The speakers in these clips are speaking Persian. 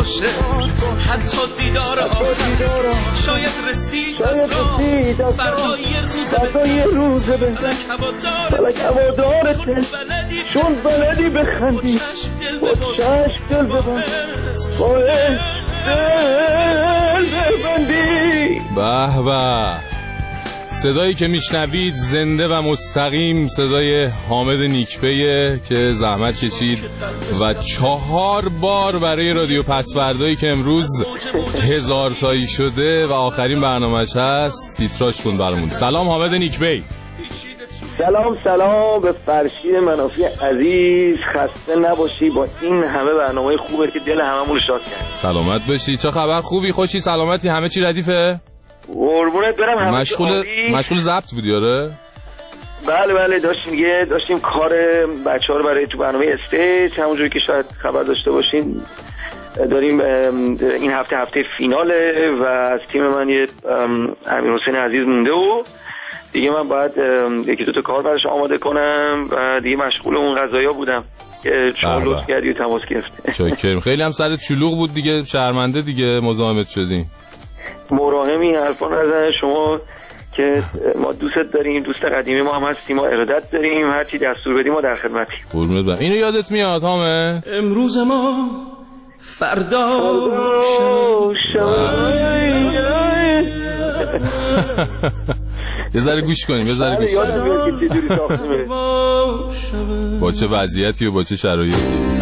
باشه، حتی دیدار آخر شاید رسید از راه، فردا یه روز بهتر فلک هوادارته، چون بلدی بخندی با چشم دل ببند، با عشق دل ببندی. به به، صدایی که میشنوید زنده و مستقیم صدای حامد نیکپیه که زحمت کشید و 4 بار برای رادیو پسوردایی که امروز 1000 تایی شده و آخرین برنامه‌اش هست تیتراژ خوند برامون. سلام حامد نیکپی. سلام به فرشید منافی عزیز، خسته نباشی با این همه برنامه خوبه که دل هممون رو شاد کرد. سلامت باشی. چه خبر؟ خوبی؟ خوشی؟ سلامتی؟ همه چی ردیفه؟ قربونت برم. مشغول ضبط بودی؟ آره بله داشتیم کار بچه‌ها رو برای تو برنامه استیج، همونجوری که شاید خبر داشته باشین داریم این هفته فیناله و از تیم من یه امیرحسین عزیز مونده و دیگه من باید یکی دو تا کار براش آماده کنم و دیگه مشغول اون قضایا بودم که شما لطف کردی و تماس گرفتی. شکرم. خیلی هم سرت شلوغ بود دیگه، شرمنده دیگه مزاحمت شدیم. مراهمی حرفا نزن شما که ما دوستت داریم، دوست قدیمی ما هم هستیم، ما ارادت داریم، هر چی دستور بدیم ما در خدمتیم. قربونت برم. اینو یادت میاد حامد؟ امروز ما فردا یه ذره گوش کنیم، با چه وضعیتی و با چه شرایطی.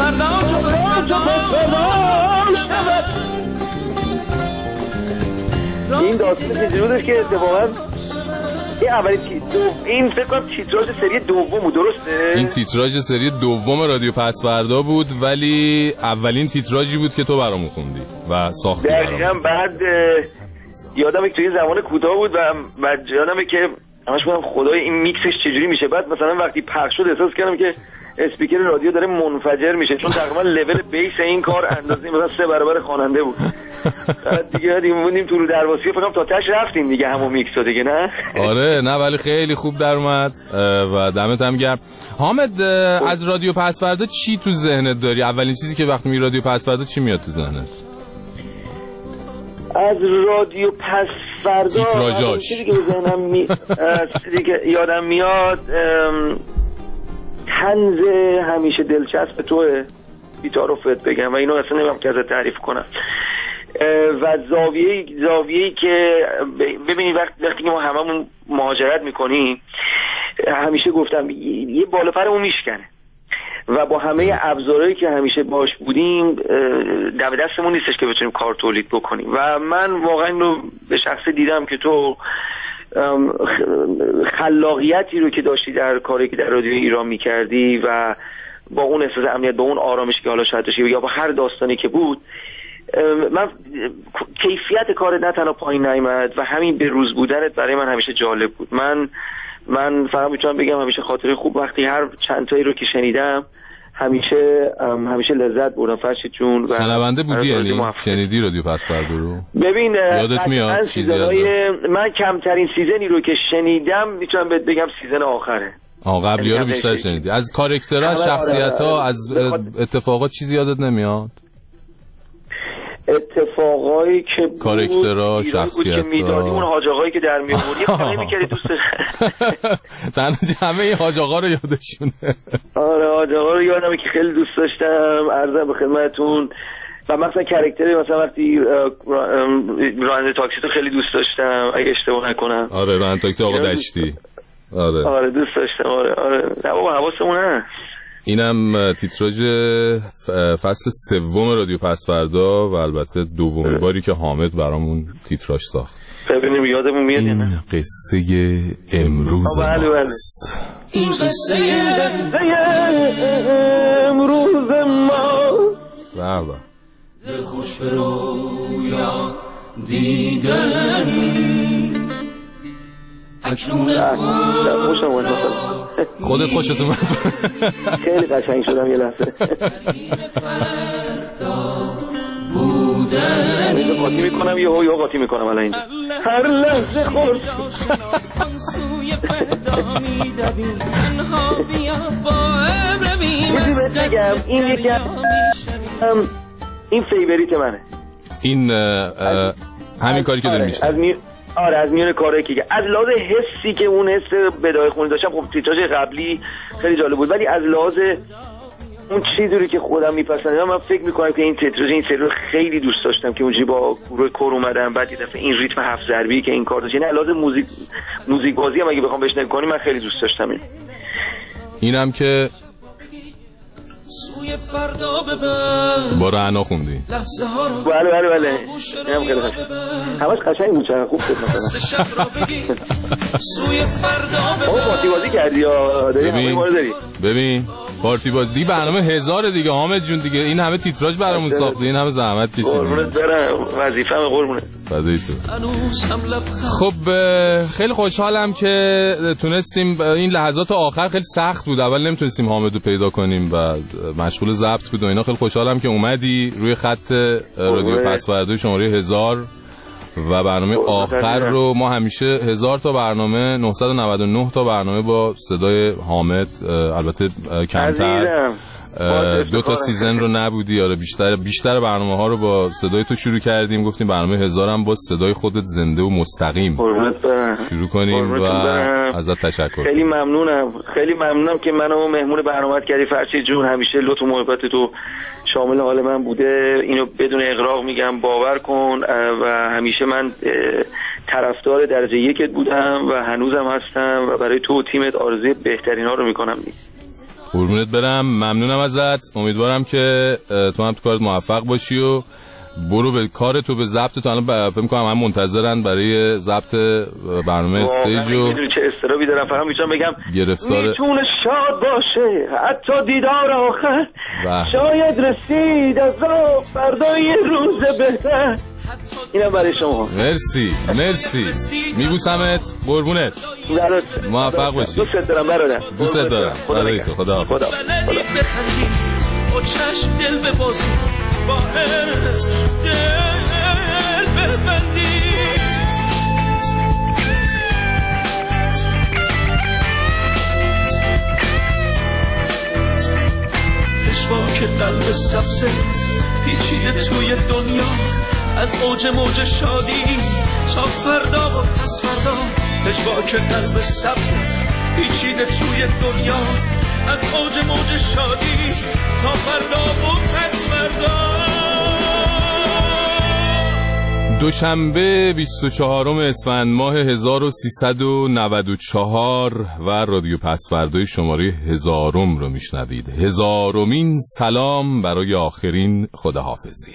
این داستان چجوریه که اتفاقا این فکر کنم تیتراژ سری دوم بود، درسته؟ این تیتراژ سری دوم رادیو پسوردا بود، ولی اولین تیتراژی بود که تو برامون خوندی و ساختی. دقیقاً. بعد یادمه که توی زمان کوتاه بود و یادمه که همش گفتم خدای این میکسش چجوری میشه. بعد مثلا وقتی پخش شد احساس کردم که اسپیکر رادیو داره منفجر میشه، چون تقریبا لول بیس این کار اندازه مثلا 3 برابر خواننده بود. دیگه موندیم تو رو درواسی، فکر کنم تا تاش رفتیم دیگه همون میکس شد دیگه. نه آره نه، ولی خیلی خوب در اومد و دمت هم گرم. حامد، از رادیو پسوردا چی تو ذهنت داری؟ اولین چیزی که وقتی می رادیو پسوردا چی میاد تو ذهنت؟ از رادیو پسوردا چیزی که به ذهنم چیزی که یادم میاد طنز همیشه دلچسب توه، بی‌تعارفت بگم و اینو اصلا نمی‌خوام که ازت تعریف کنم. و زاویه‌ای که ببینید وقتی که ما هممون مهاجرت میکنیم، همیشه گفتم یه بالا پرمون میشکنه و با همه ابزارهایی که همیشه باش بودیم دم دستمون نیستش که بتونیم کار تولید بکنیم. و من واقعا رو به شخصه دیدم که تو خلاقیتی رو که داشتی در کاری که در رادیو ایران میکردی و با اون احساس امنیت، با اون آرامش که حالا شاید داشتی یا با هر داستانی که بود، من کیفیت کارت نه تنها پایین نیامد و همین به روز بودنت برای من همیشه جالب بود. من فقط میتونم بگم همیشه خاطره خوب وقتی هر چند تایی رو که شنیدم همیشه لذت بردم. فرشید جون شنونده بودی یعنی شنیدی رادیو پسوردا رو؟ ببین یادت میاد من کمترین سیزنی رو که شنیدم میتونم بهت بگم سیزن آخره. قبلی‌ها رو بیشتر شنیدی. از کاراکترها، شخصیت‌ها، از اتفاقات چیزی یادت نمیاد؟ اتفاقایی که بود، کاراکترها، شخصیت‌ها که میدادیم، اون حاج آقایی که در می‌آوردی خیلی می‌کردی دوستش. همه این حاج آقا رو یادشونه. آره حاج آقا رو یادمه که خیلی دوست داشتم، عرضم به خدمتتون. و مثلا کاراکتری مثلا وقتی راننده تاکسی تو خیلی دوست داشتم اگه اشتباه نکنم. آره راننده تاکسی آقا دشتی. آره دوست داشتم. آره نه بابا حواسمون هست. اینم تیتراژ فصل 3 رادیو پسوردا و البته دومین باری که حامد برامون تیتراژ ساخت. ببینیم یادمون میاد یا نه. این قصه امروز ماست. این قصه امروز ما. بله. دل خوش به رویا دیدنی اکنون خودت خوشت اومد؟ خیلی قشنگ شدم یه لحظه. بودنی قاطی میکنم یه قاطی میکنم الان اینجا هر لحظه خوش سوی فردا میدویم تنها بیا با عبر بیم بگم این یکی این فیوریت منه. این همین کاری که داری میشه. از میون کارهایی که از لحاظ حسی که اون حس بدای خونی داشتم، خب تیتراژ قبلی خیلی جالب بود، ولی از لحاظ اون چیزی که خودم میپسندم، من فکر میکنم که این تیتراژ این سری خیلی دوست داشتم که اونجوری با گروه کور اومدم، بعد یه دفعه این ریتم 7 ضربی که این کار داشت، یعنی از لحاظ موزیک بازی هم اگه بخوام بشنوی کنی من خیلی دوست داشتم. اینم که سوی فردا ببر با رعنا خوندی. بله اینم خیلی قشنگ، همش قشنگ بود، چقدر خوب شد مثلا. سوی فردا ببر پارتی بازی کردی یا داری همه ما رو داری؟ ببین پارتی بازی برنامه 1000 دیگه حامد جون دیگه، این همه تیتراژ برامون ساخته، این همه زحمت کشیدی. قربونت برم، وظیفه‌م قربونت. فدای تو. خب خیلی خوشحالم که تونستیم، این لحظات آخر خیلی سخت بود، اول نمیتونستیم حامدو پیدا کنیم و مشغول ضبط بود و اینا. خیلی خوشحالم که اومدی روی خط رادیو پسوردوی شماره 1000 و برنامه آخر رو ما همیشه 1000 تا برنامه، 999 تا برنامه با صدای حامد، البته کمتر 2 تا سیزن رو نبودی، آره بیشتر برنامه ها رو با صدای تو شروع کردیم، گفتیم برنامه 1000 هم با صدای خودت زنده و مستقیم شروع کنیم و ازت تشکر. خیلی ممنونم که منو مهمون برنامه‌ات کردی فرشید جون، همیشه لطف و محبت تو شامل حال من بوده، اینو بدون اغراق میگم، باور کن، و همیشه من طرفدار درجه 1 بودم و هنوزم هستم و برای تو و تیمت آرزوی بهترین ها رو میکنم. قربونت برم، ممنونم ازت، امیدوارم که تو هم تو کارت موفق باشی و برو به کار تو، به ضبط تو. الان فکر می‌کنم هم منتظرن برای ضبط برنامه استیج و چه استرابی دارم، فقط میتونم بگم گرفتار میتونه شاد باشه حتی دیدار آخر، شاید رسید از فردای روز بهتر. اینم برای شما. مرسی میبوسمت، قربونت، موفق باشی. دوست دارم برادر، دوست دارم. خدا با چشم دل ببازی، با عشق دل ببندی. پشواک قلب سبزه پیچیده توی دنیا، از اوج موج شادی تا فردا و پس فردا. پشواک قلب سبزه پیچیده توی دنیا، از اوج موج شادی تا فردا و پس فردا. دوشنبه 24 اسفند ماه 1394 و رادیو پسوردوی شماره 1000 رو میشنوید. 1000مین سلام برای آخرین خداحافظی.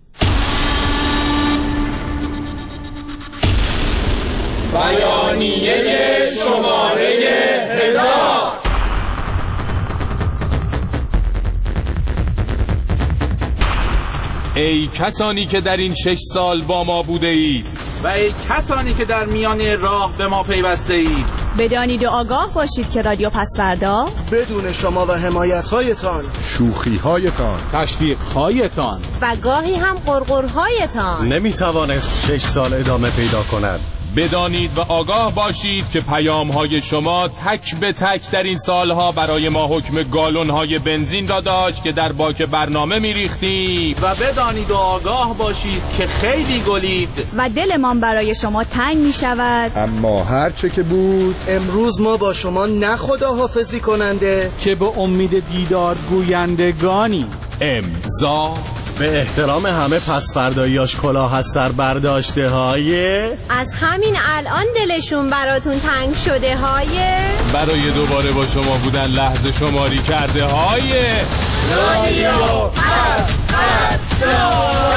بیانیه شماره 1000. ای کسانی که در این 6 سال با ما بوده اید و ای کسانی که در میان راه به ما پیوسته اید، بدانید و آگاه باشید که رادیو پسوردا بدون شما و حمایت‌هایتان، شوخی‌هایتان، تشویق‌هایتان و گاهی هم غرغرهایتان نمیتوانست 6 سال ادامه پیدا کند. بدانید و آگاه باشید که پیام‌های شما تک به تک در این سالها برای ما حکم گالون‌های بنزین را داشت که در باک برنامه می‌ریختیم. و بدانید و آگاه باشید که خیلی گلید و دلمان برای شما تنگ می‌شود. اما هر چه که بود، امروز ما با شما نه خداحافظی کننده که به امید دیدار گویندگانی. امضا به احترام همه پسفرداییاش کلاه از سر برداشته های، از همین الان دلشون براتون تنگ شده های، برای دوباره با شما بودن لحظه شماری کرده های رادیو پسفردا.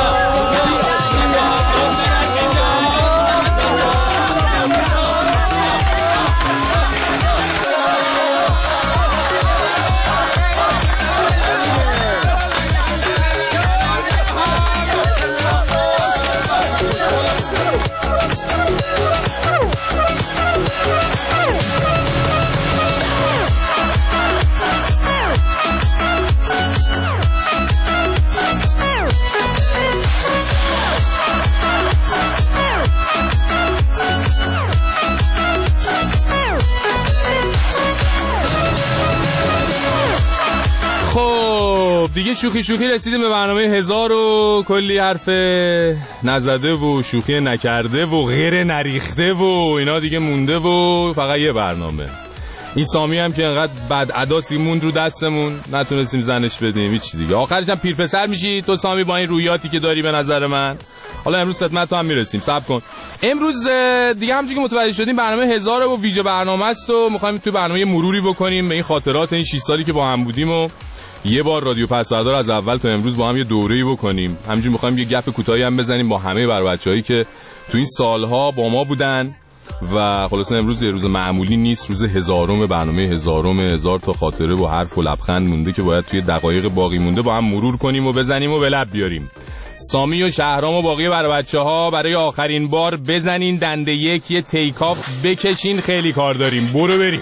خب دیگه شوخی رسیدیم به برنامه 1000 و کلی حرف نزده و شوخی نکرده و غیر نریخته و اینا دیگه مونده و فقط یه برنامه. این سامی هم که انقدر بد عداسی موند رو دستمون نتونستیم زنش بدیم هیچ دیگه. آخرش هم پیرپسر میشی تو سامی با این رویاتی که داری به نظر من. حالا امروز خدمت تو هم میرسیم، صبر کن. امروز دیگه همونجوری که متوجه شدیم برنامه 1000 و ویژه برنامه است و می‌خوایم توی برنامه مروری بکنیم به این خاطرات این 6 سالی که با هم بودیم و یه بار رادیو پسوردار از اول تا امروز با هم یه دوره‌ای بکنیم. همینجوری می‌خوایم یه گپ کوتاهی هم بزنیم با همه بر بچه‌هایی که تو این سال‌ها با ما بودن و خلاص امروز یه روز معمولی نیست، روز 1000م برنامه 1000م. 1000 تا خاطره و حرف و لبخند مونده که باید توی دقایق باقی مونده با هم مرور کنیم و بزنیم و به لب بیاریم. سامی و شهرام و باقی بر بچه‌ها برای آخرین بار بزنین دنده یک، یه تیکاف بکشین، خیلی کار داریم، برو بریم.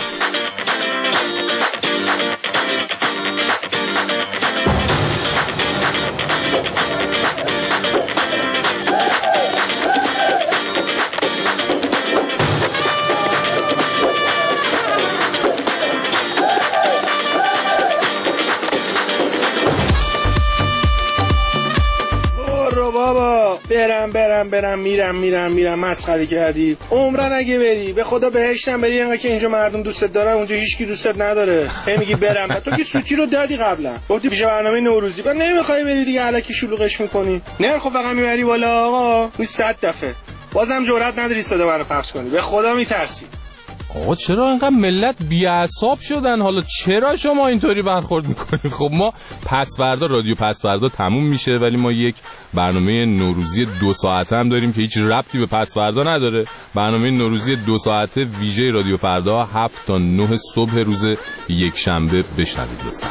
برم میرم مسخره کردی. عمرن اگه بری به خدا بهشتم بری، انقدر که اینجا مردم دوستت دارن اونجا هیچکی دوستت نداره. میگی برم تو که سوتی رو دادی قبلا، گفتی پیش برنامه نوروزی بعد نمیخوای بری دیگه، الکی شلوغش میکنی. نه خب فقط میبری بالا آقا، می 100 دفعه بازم جرئت نداری صدا منو پخش کنی، به خدا میترسی. آقا چرا اینقدر ملت بی‌اعصاب شدن؟ حالا چرا شما اینطوری برخورد میکنید؟ خب ما پسوردا رادیو پسوردا تموم میشه ولی ما یک برنامه نوروزی 2 ساعته هم داریم که هیچ ربطی به پسوردا نداره. برنامه نوروزی 2 ساعته ویژه رادیو فردا 7 تا 9 صبح روز یک شنبه بشنوید لطفاً.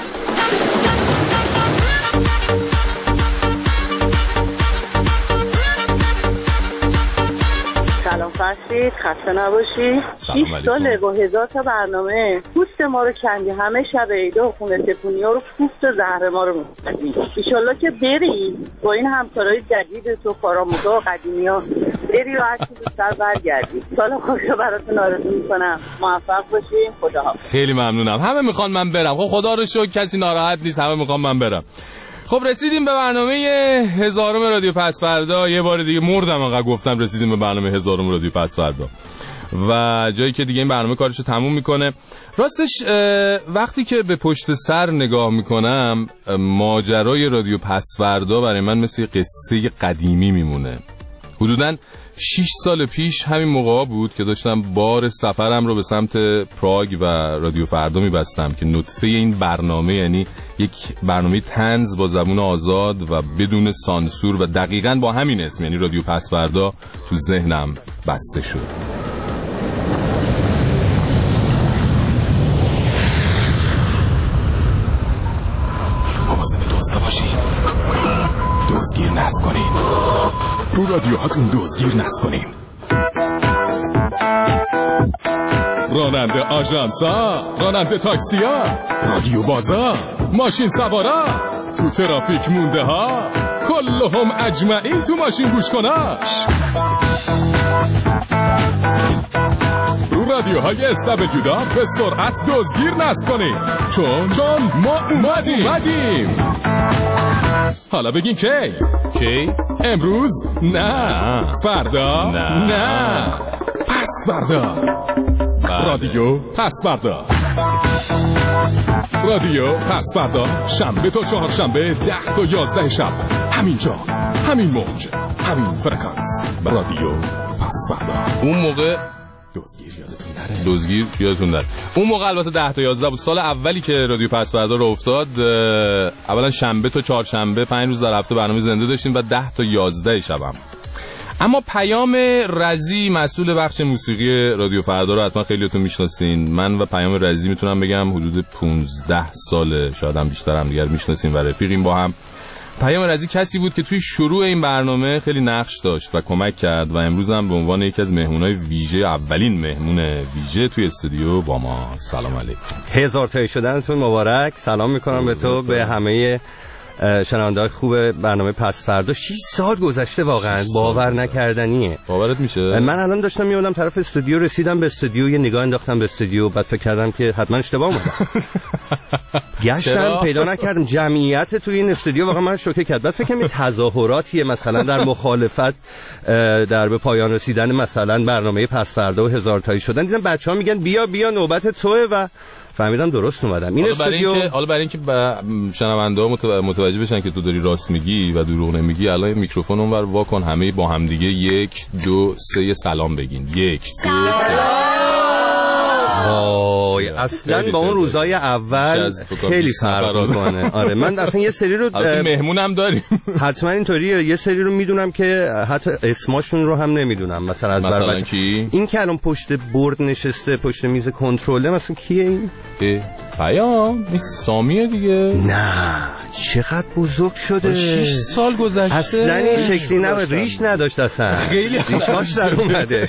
سلام فرشید، خسته نباشی. 6 ساله با 1000 تا برنامه پوست ما رو کندی، همه شب عیده و خونه تپونی‌ها رو پوست و زهر ما رو می‌کنی. ایشالله که بری با این همکارای جدید تو کارآموزا و قدیمی‌ها بری و هر چی دوست‌تر برگردی. سال خوشی براتون آرزو می‌کنم، موفق باشی. خداحافظ. خیلی ممنونم. همه میخوان من برم. خب خدا رو شکر کسی ناراحت نیست، همه میخوان من برم. خب رسیدیم به برنامه 1000م رادیو پسوردا. یه بار دیگه مردم انقدر گفتم رسیدیم به برنامه 1000م رادیو پسوردا و جایی که دیگه این برنامه کارشو تموم میکنه. راستش وقتی که به پشت سر نگاه میکنم ماجرای رادیو پسوردا برای من مثل قصه قدیمی میمونه. حدوداً 6 سال پیش همین موقع بود که داشتم بار سفرم رو به سمت پراگ و رادیو فردا میبستم که نطفه این برنامه، یعنی یک برنامه طنز با زبون آزاد و بدون سانسور و دقیقاً با همین اسم، یعنی رادیو پسوردا، تو ذهنم بسته شد. مواظب دزد باشید، دزدگیر نصب کنین، رو رادیوهاتون دزدگیر نصب کنین. راننده آژانسا، راننده تاکسیا، رادیو بازا، ماشین سوارا، تو ترافیک مونده ها، کلهم اجمعین تو ماشین گوش کناش. رو رادیوهای استبدیودا به سرعت دزدگیر نصب کنین، چون ما اومدیم. حالا بگین کی؟ امروز؟ نه. فردا؟ نه. پس فردا. رادیو پس فردا. رادیو پس فردا شنبه تا چهارشنبه 10 تا 11 شب، همینجا، همین موج، همین فرکانس. رادیو پس فردا. اون موقع دزدگیر یادتون نره. اون موقع البته 10 تا 11 بود. سال اولی که رادیو پسوردا رو افتاد اولا شنبه تا چهارشنبه 5 روز در هفته برنامه زنده داشتیم و 10 تا 11 شبم. اما پیام رزی مسئول بخش موسیقی رادیو فردا رو حتما خیلیاتون میشناسین. من و پیام رزی میتونم بگم حدود 15 ساله، شاید هم بیشتر هم دیگر میشناسین و رفیقیم با هم. پیام رزی کسی بود که توی شروع این برنامه خیلی نقش داشت و کمک کرد و امروز هم به عنوان یکی از مهمونای ویژه، اولین مهمون ویژه توی استودیو با ما. سلام علیکم. 1000 تایی شدنتون مبارک. سلام میکنم به تو، به همه شنونده‌های خوب برنامه پس فردا. 6 سال گذشته، واقعا باور نکردنیه. باورت میشه؟ من الان داشتم میادم طرف استودیو، رسیدم به استودیو، یه نگاه انداختم به استودیو، بعد فکر کردم که حتما اشتباه اومدم. گشتم پیدا نکردم. جمعیت توی این استودیو واقعا من شوکه کرد. بعد فکر کنم تظاهراتیه مثلا در مخالفت در به پایان رسیدن مثلا برنامه پس فردا و 1000 تایی شدن. دیدم بچه‌ها میگن بیا نوبت توئه و فهمیدم درست اومدم. این استودیو حالا برای اینکه شنونده‌ها متوجه بشن که تو داری راست میگی و دروغ نمیگی، الان میکروفون اونور واکن، همه با هم دیگه 1 2 3 سلام بگین. 1 2 3. اصلا با اون روزای اول خیلی فرق میکنه. آره من اصلا یه سری رو مهمونم داریم حتما اینطوریه، یه سری رو میدونم که حتی اسمشون رو هم نمیدونم. مثلا از مثلا کی؟ این که الان پشت برد نشسته، پشت میز کنترله، مثلا کیه این؟ پیام این سامیه دیگه. نه چقدر بزرگ شده، 6 سال گذشته. اصلا این شکلی نبود، ریش نداشت اصلا، خیلی ریشاش در اومده.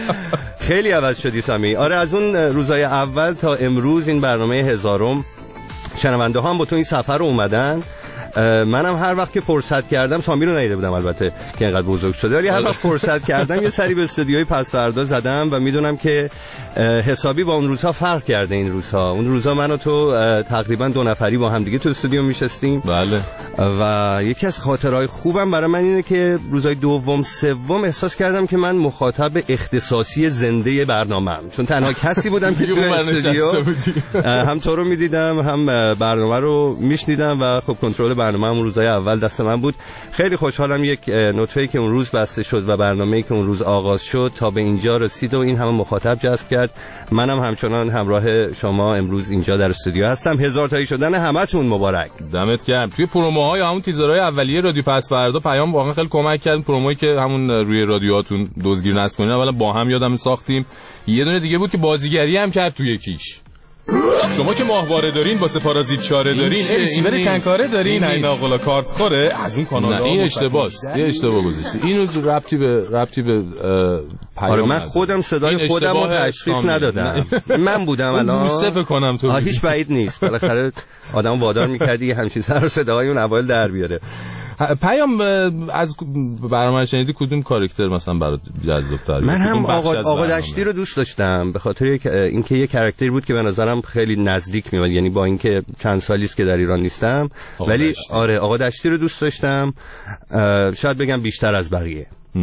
خیلی عوض شدی سامی. آره از اون روزای اول تا امروز این برنامه 1000م شنونده ها هم با تو این سفر رو اومدن. منم هر وقت که فرصت کردم، سامی رو ندیده بودم البته که اینقدر بزرگ شده، ولی هر وقت فرصت کردم یه سری به استودیوی پس فردا زدم و میدونم که حسابی با اون روزها فرق کرده. این روزها، اون روزها من و تو تقریبا 2 نفری با هم دیگه تو استودیو میشستیم. بله. و یکی از خاطرهای خوبم برای من اینه که روزهای دوم سوم احساس کردم که من مخاطب اختصاصی زنده برنامه‌ام، چون تنها کسی بودم که تو استودیو هم تو رو میدیدم هم برنامه رو میشنیدم و خب کنترل برنامه هم روزهای اول دست من بود. خیلی خوشحالم یک نطفه‌ای که اون روز بسته شد و برنامه‌ای که اون روز آغاز شد تا به اینجا رسید و این همه مخاطب جذب کرد. منم همچنان همراه شما امروز اینجا در استودیو هستم. 1000 تایی شدن همتون مبارک. دمت گرم. توی پروموهای همون تیزرهای اولیه رادیو پس فردا پیام واقعا خیلی کمک کرد. پرومویی که همون روی رادیوهاتون دزدگیر نصب کنین اولا با هم یادم ساختیم. یه دونه دیگه بود که بازیگری هم کرد توی یکیش. شما که ماهواره دارین، واسه پارازیت چاره دارین، ریسیور چند کاره دارین، این آقلا کارت خوره از اون کانال. این اشتباهه، یه اشتباه گذاشتی. اینو ربطی به پیام. آره من خودم صدای خودم رو تشخیص ندادم. من بودم الان. بوسه بکنم تو. هیچ بعید نیست. بالاخره آدم وادار می‌کردی همین سر صداهای اون اول در بیاره. پیام از برنامه شنیدی کدوم کاراکتر مثلا برات جذاب‌تر؟ من هم آقا دشتی رو دوست داشتم به خاطر اینکه یه کاراکتری بود که به نظرم خیلی نزدیک میاد، یعنی با اینکه چند سالی است که در ایران نیستم ولی آره آقا دشتی رو دوست داشتم، شاید بگم بیشتر از بقیه.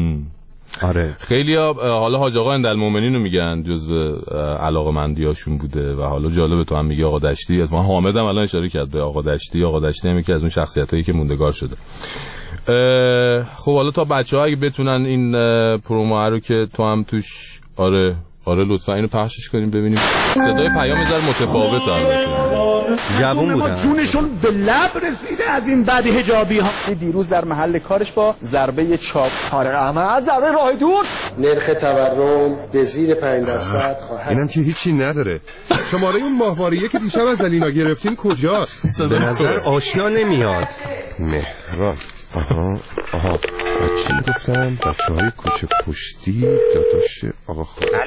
آره خیلی حالا حاج آقا اندالمومنین رو میگن جزو علاقه‌مندیاشون بوده و حالا جالبه تو هم میگی آقا دشتی. از ما حامد هم الان اشاره کرد به آقا دشتی. آقا دشتی هم یکی از اون شخصیتایی که موندگار شده. خب حالا تا بچه‌ها اگه بتونن این پرومو رو که تو هم توش آره لطفا اینو پخشش کنیم ببینیم. صدای پیام زر متفاوته البته. جوون بودن. جونشون به لب رسیده از این بعد حجابی ها. دیروز در محل کارش با ضربه چاپ طارق احمد ضربه راه دور. نرخ تورم به زیر 5% خواهد. اینم که هیچی نداره. شماره اون ماهواریه که دیشب از علینا گرفتین کجاست؟ به نظر آشنا نمیاد. مهران. آها چی گفتم؟ بچه‌های کوچه پشتی داداش آقا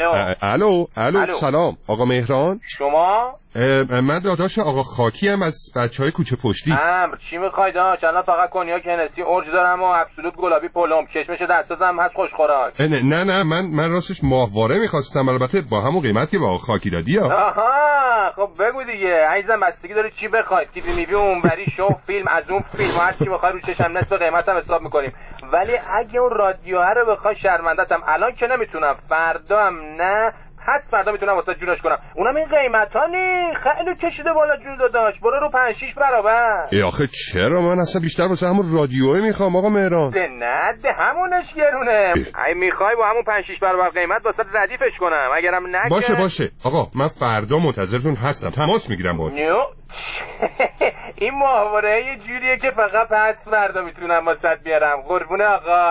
الو سلام آقا مهران. شما؟ من داداش آقا خاکی هم از بچه‌های کوچه پشتی. چی می‌خوای داش؟ الان فقط کنیاک هنسی اورج دارم و ابسولوت گلابی پلم، کشمش دستازم هست خوشخوراک. نه من راستش ماهواره می‌خواستم، البته با همون قیمت که با آقا خاکی دادی. آها خب بگو دیگه عزیزم، بستگی داره چی بخواید. تیوی میوی اونوری شو فیلم از اون فیلم هر چی بخوای رو چشم نصف قیمتم حساب می‌کنیم. ولی اگه اون رادیو رو بخوای شرمنده‌ام الان که نمیتونم، فردا هم نه، پس فردا میتونم واسه جونش کنم. اونم این قیمتا نی خیلی کشیده بالا جون داداش. برو رو 5-6 برابر. آخه چرا؟ من اصلا بیشتر واسه همون رادیوی میخوام آقا مهران. نه همونش گرونه. ای میخوای با همون 5-6 برابر قیمت واسه ردیفش کنم. اگرم نه باشه آقا من فردا منتظرتون هستم، تماس میگیرم باهات. این ماهواره یه جوریه که فقط پس فردا میتونم واسه بیارم. قربون آقا.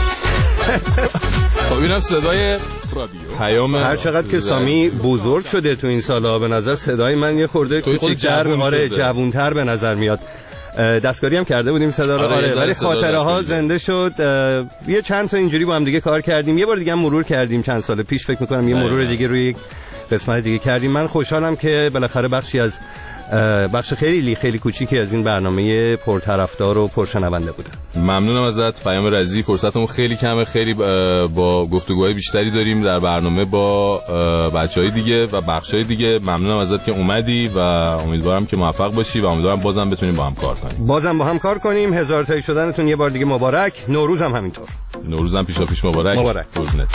خب اینم صدای پیام. هر چقدر که سامی بزرگ شده تو این سالا به نظر صدای من یه خورده کوچیک‌تر، جوون‌تر به نظر میاد. دستکاری هم کرده بودیم صدا رو، ولی خاطره ها زنده شد. یه چند تا اینجوری با هم دیگه کار کردیم، یه بار دیگه هم مرور کردیم چند سال پیش، فکر می‌کنم یه مرور دیگه روی یک قسمت دیگه کردیم. من خوشحالم که بالاخره بخشی از بخش خیلی خیلی کوچیکی از این برنامه پرطرفدار و پرشنونده بوده. ممنونم ازت پیام رضی. فرصتمون خیلی کمه، خیلی با گفتگوهای بیشتری داریم در برنامه با بچهای دیگه و بخشای دیگه. ممنونم ازت که اومدی و امیدوارم که موفق باشی و امیدوارم بازم بتونیم با هم کار کنیم. بازم با هم کار کنیم. 1000 تایی شدنتون یه بار دیگه مبارک. نوروز هم همینطور. نوروز هم پیشاپیش مبارک. مبارک. قربونت.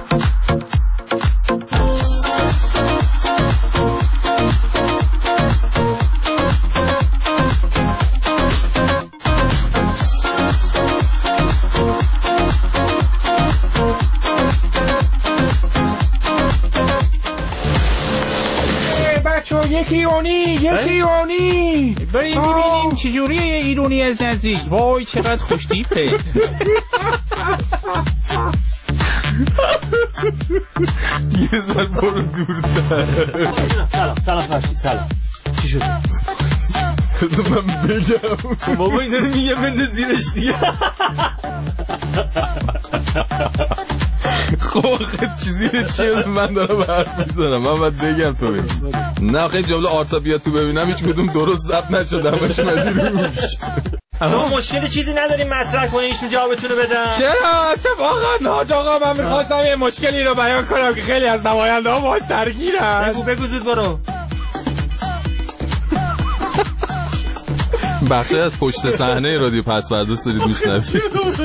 یک ایرانی بریم ببینیم چجوریه یه ایرانی از نزدیک. وای چقدر خوشتیپه. یه سال برو دورتر. سلام فرشید. سلام. چی شد؟ من بگم بابا این داره میگه بنده زیرش دیگه. خب چیزی چیه من دارم حرف میزنم. من باید بگم تو بگم. نه خیلی جمله آرتا بیاد تو ببینم هیچ کدوم درست ضبط نشده همش مدی روش. اما مشکلی چیزی نداریم مطرح کنین ایشون جوابتونو بدم. چرا اتفاقا حاج آقا من میخواستم یه مشکلی رو بیان کنم که خیلی از نماینده ها باش درگیرن. بگو زود برو. بخشی از پشت صحنه رادیو پس‌فردا دارید میشنوید.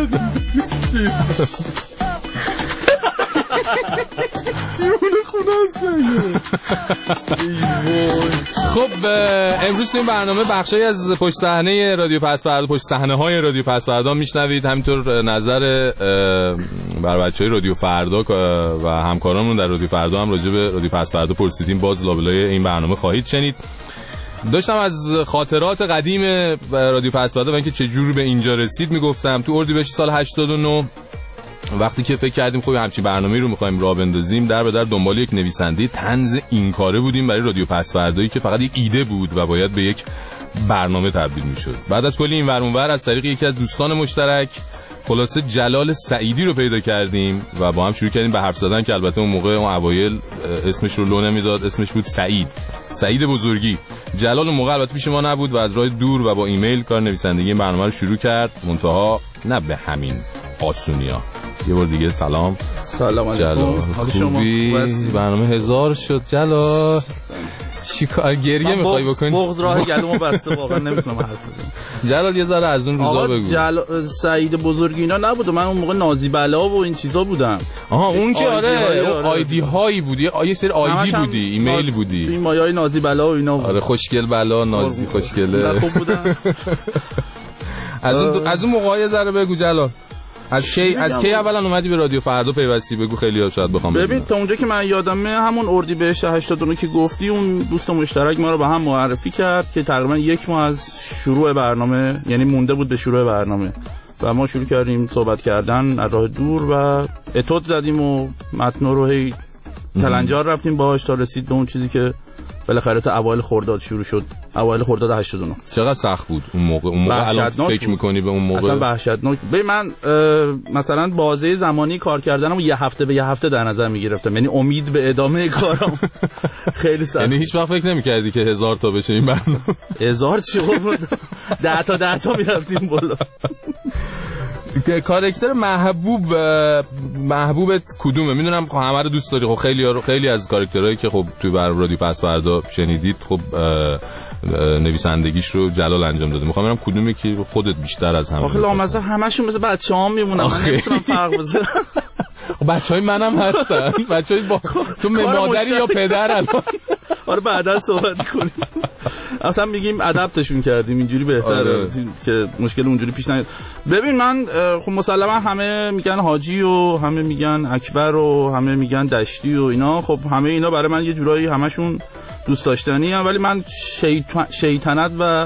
خب امروز این برنامه بخشی از پشت صحنه رادیو پس‌فردا، پشت صحنه‌های رادیو پس‌فردا میشنوید. همینطور نظر بر بچهای رادیو فردا و همکارانمون در رادیو فردا هم راجع به رادیو پس‌فردا پرسیدیم. باز لابلای این برنامه خواهید شنید. داشتم از خاطرات قدیم رادیو پس‌فردا و اینکه چه جور به اینجا رسید میگفتم. تو اردیبهشت سال 89 وقتی که فکر کردیم خب همچین برنامه‌ای رو می‌خوایم راه بندازیم، در به در دنبال یک نویسنده طنز این کاره بودیم برای رادیو پس‌فردایی که فقط یک ایده بود و باید به یک برنامه تبدیل می‌شد. بعد از کلی این ور اون ور از طریق یکی از دوستان مشترک خلاصه جلال سعیدی رو پیدا کردیم و با هم شروع کردیم به حرف زدن که البته اون موقع اون اوایل اسمش رو لو نمیداد. اسمش بود سعید بزرگی. جلال اون موقع البته پیش ما نبود و از راه دور و با ایمیل کار نویسندگی برنامه رو شروع کرد. منتها نه به همین آسونیا. یه بار دیگه سلام جلال. خوبی؟ برنامه 1000 شد جلال. چی کار گریه میخوای بکنی؟ بغض راه گلومو بسته واقعا نمیتونم حرف بزنم. جلال یه ذره از اون روزا بگو. سعید بزرگی اینا نبود. من اون موقع نازی بلا و این چیزا بودم. آها اون که آره آیدی هایی بودی. یه سری آیدی بودی، ایمیل بودی. این مایای نازی بلا و اینا بود. آره خوشگل بلا نازی خوشگله. خوب بودن. از اون موقع یه ذره بگو جلال. از کی اولا اومدی به رادیو فردا پیوستی؟ بگو خیلی‌ها شاید بخوام بدونم. ببین تا اونجا که من یادمه همون اردیبهشت 89 که گفتی اون دوست مشترک ما رو به هم معرفی کرد که تقریبا یک ماه از شروع برنامه یعنی مونده بود به شروع برنامه و ما شروع کردیم صحبت کردن از راه دور و اتود زدیم و متن رو هی تلنجار رفتیم باهاش تا رسید به اون چیزی که بالاخره تا اوایل خرداد شروع شد. اوایل خرداد 89. چقدر سخت بود اون موقع الان فکر می‌کنی به اون موقع؟ اصلا وحشتناک. ببین من مثلا بازه زمانی کار کردنم یه هفته به یه هفته در نظر می‌گرفتم. یعنی امید به ادامه کارم خیلی سخت. یعنی هیچ وقت فکر نمی‌کردی که 1000 تا بشه این برنامه؟ 1000 چی بود؟ 10 تا می‌رفتیم بالا. کاراکتر محبوبت کدومه؟ میدونم همه رو دوست داری. خب خیلی از کاراکترهایی که خب توی رادیو پس‌فردا شنیدید خب نویسندگیش رو جلال انجام داده. میخوام ببینم کدومی که خودت بیشتر از همه. آخه لامصب همشون مثل بچه‌هام میمونن. من نمیتونم فرق بزنم. بچهای منم هستن. بچهای با تو مادری یا پدر الان. آره بعدا صحبت کنیم. اصلا میگیم ادپتشون کردیم اینجوری بهتره که مشکل اونجوری پیش نیاد. ببین من خب مسلما همه میگن حاجی و همه میگن اکبر و همه میگن دشتی و اینا. خب همه اینا برای من یه جورایی همشون دوست داشتنی هم، ولی من شیطنت و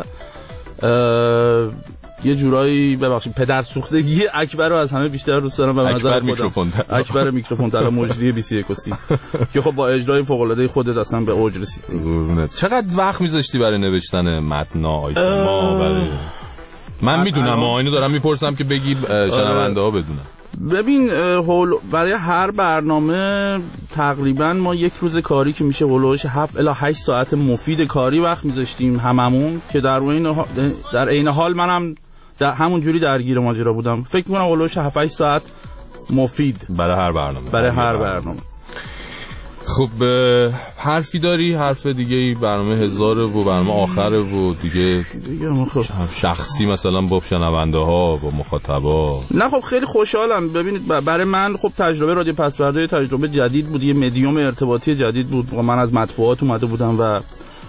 یه جورایی ببخشید پدر سوختگی اکبر رو از همه بیشتر دوست دارم و به نظر خودم اکبر میکروفون طلا مجری 21 که خب با اجرای فوق العاده خودت اصلا به اوج رسید. چقدر وقت میذاشتی برای نوشتن متن‌ها برای من میدونم اینو دارم میپرسم که بگی شنونده ها بدونن. ببین برای هر برنامه تقریبا ما یک روز کاری که میشه هولوش 7 الی 8 ساعت مفید کاری وقت میذاشتیم هممون، که در عین حال منم همون جوری درگیر ماجرا بودم. فکر می‌کنم هولوش 7 8 ساعت مفید برای هر برنامه. خب حرفی داری؟ حرف دیگه ای؟ برنامه 1000 و برنامه آخره و دیگه شخصی مثلا با شنونده ها با مخاطبا؟ نه خب خیلی خوشحالم. ببینید برای من خب تجربه رادیو پس‌فردا تجربه جدید بود، یه مدیوم ارتباطی جدید بود و من از مطبوعات اومده بودم و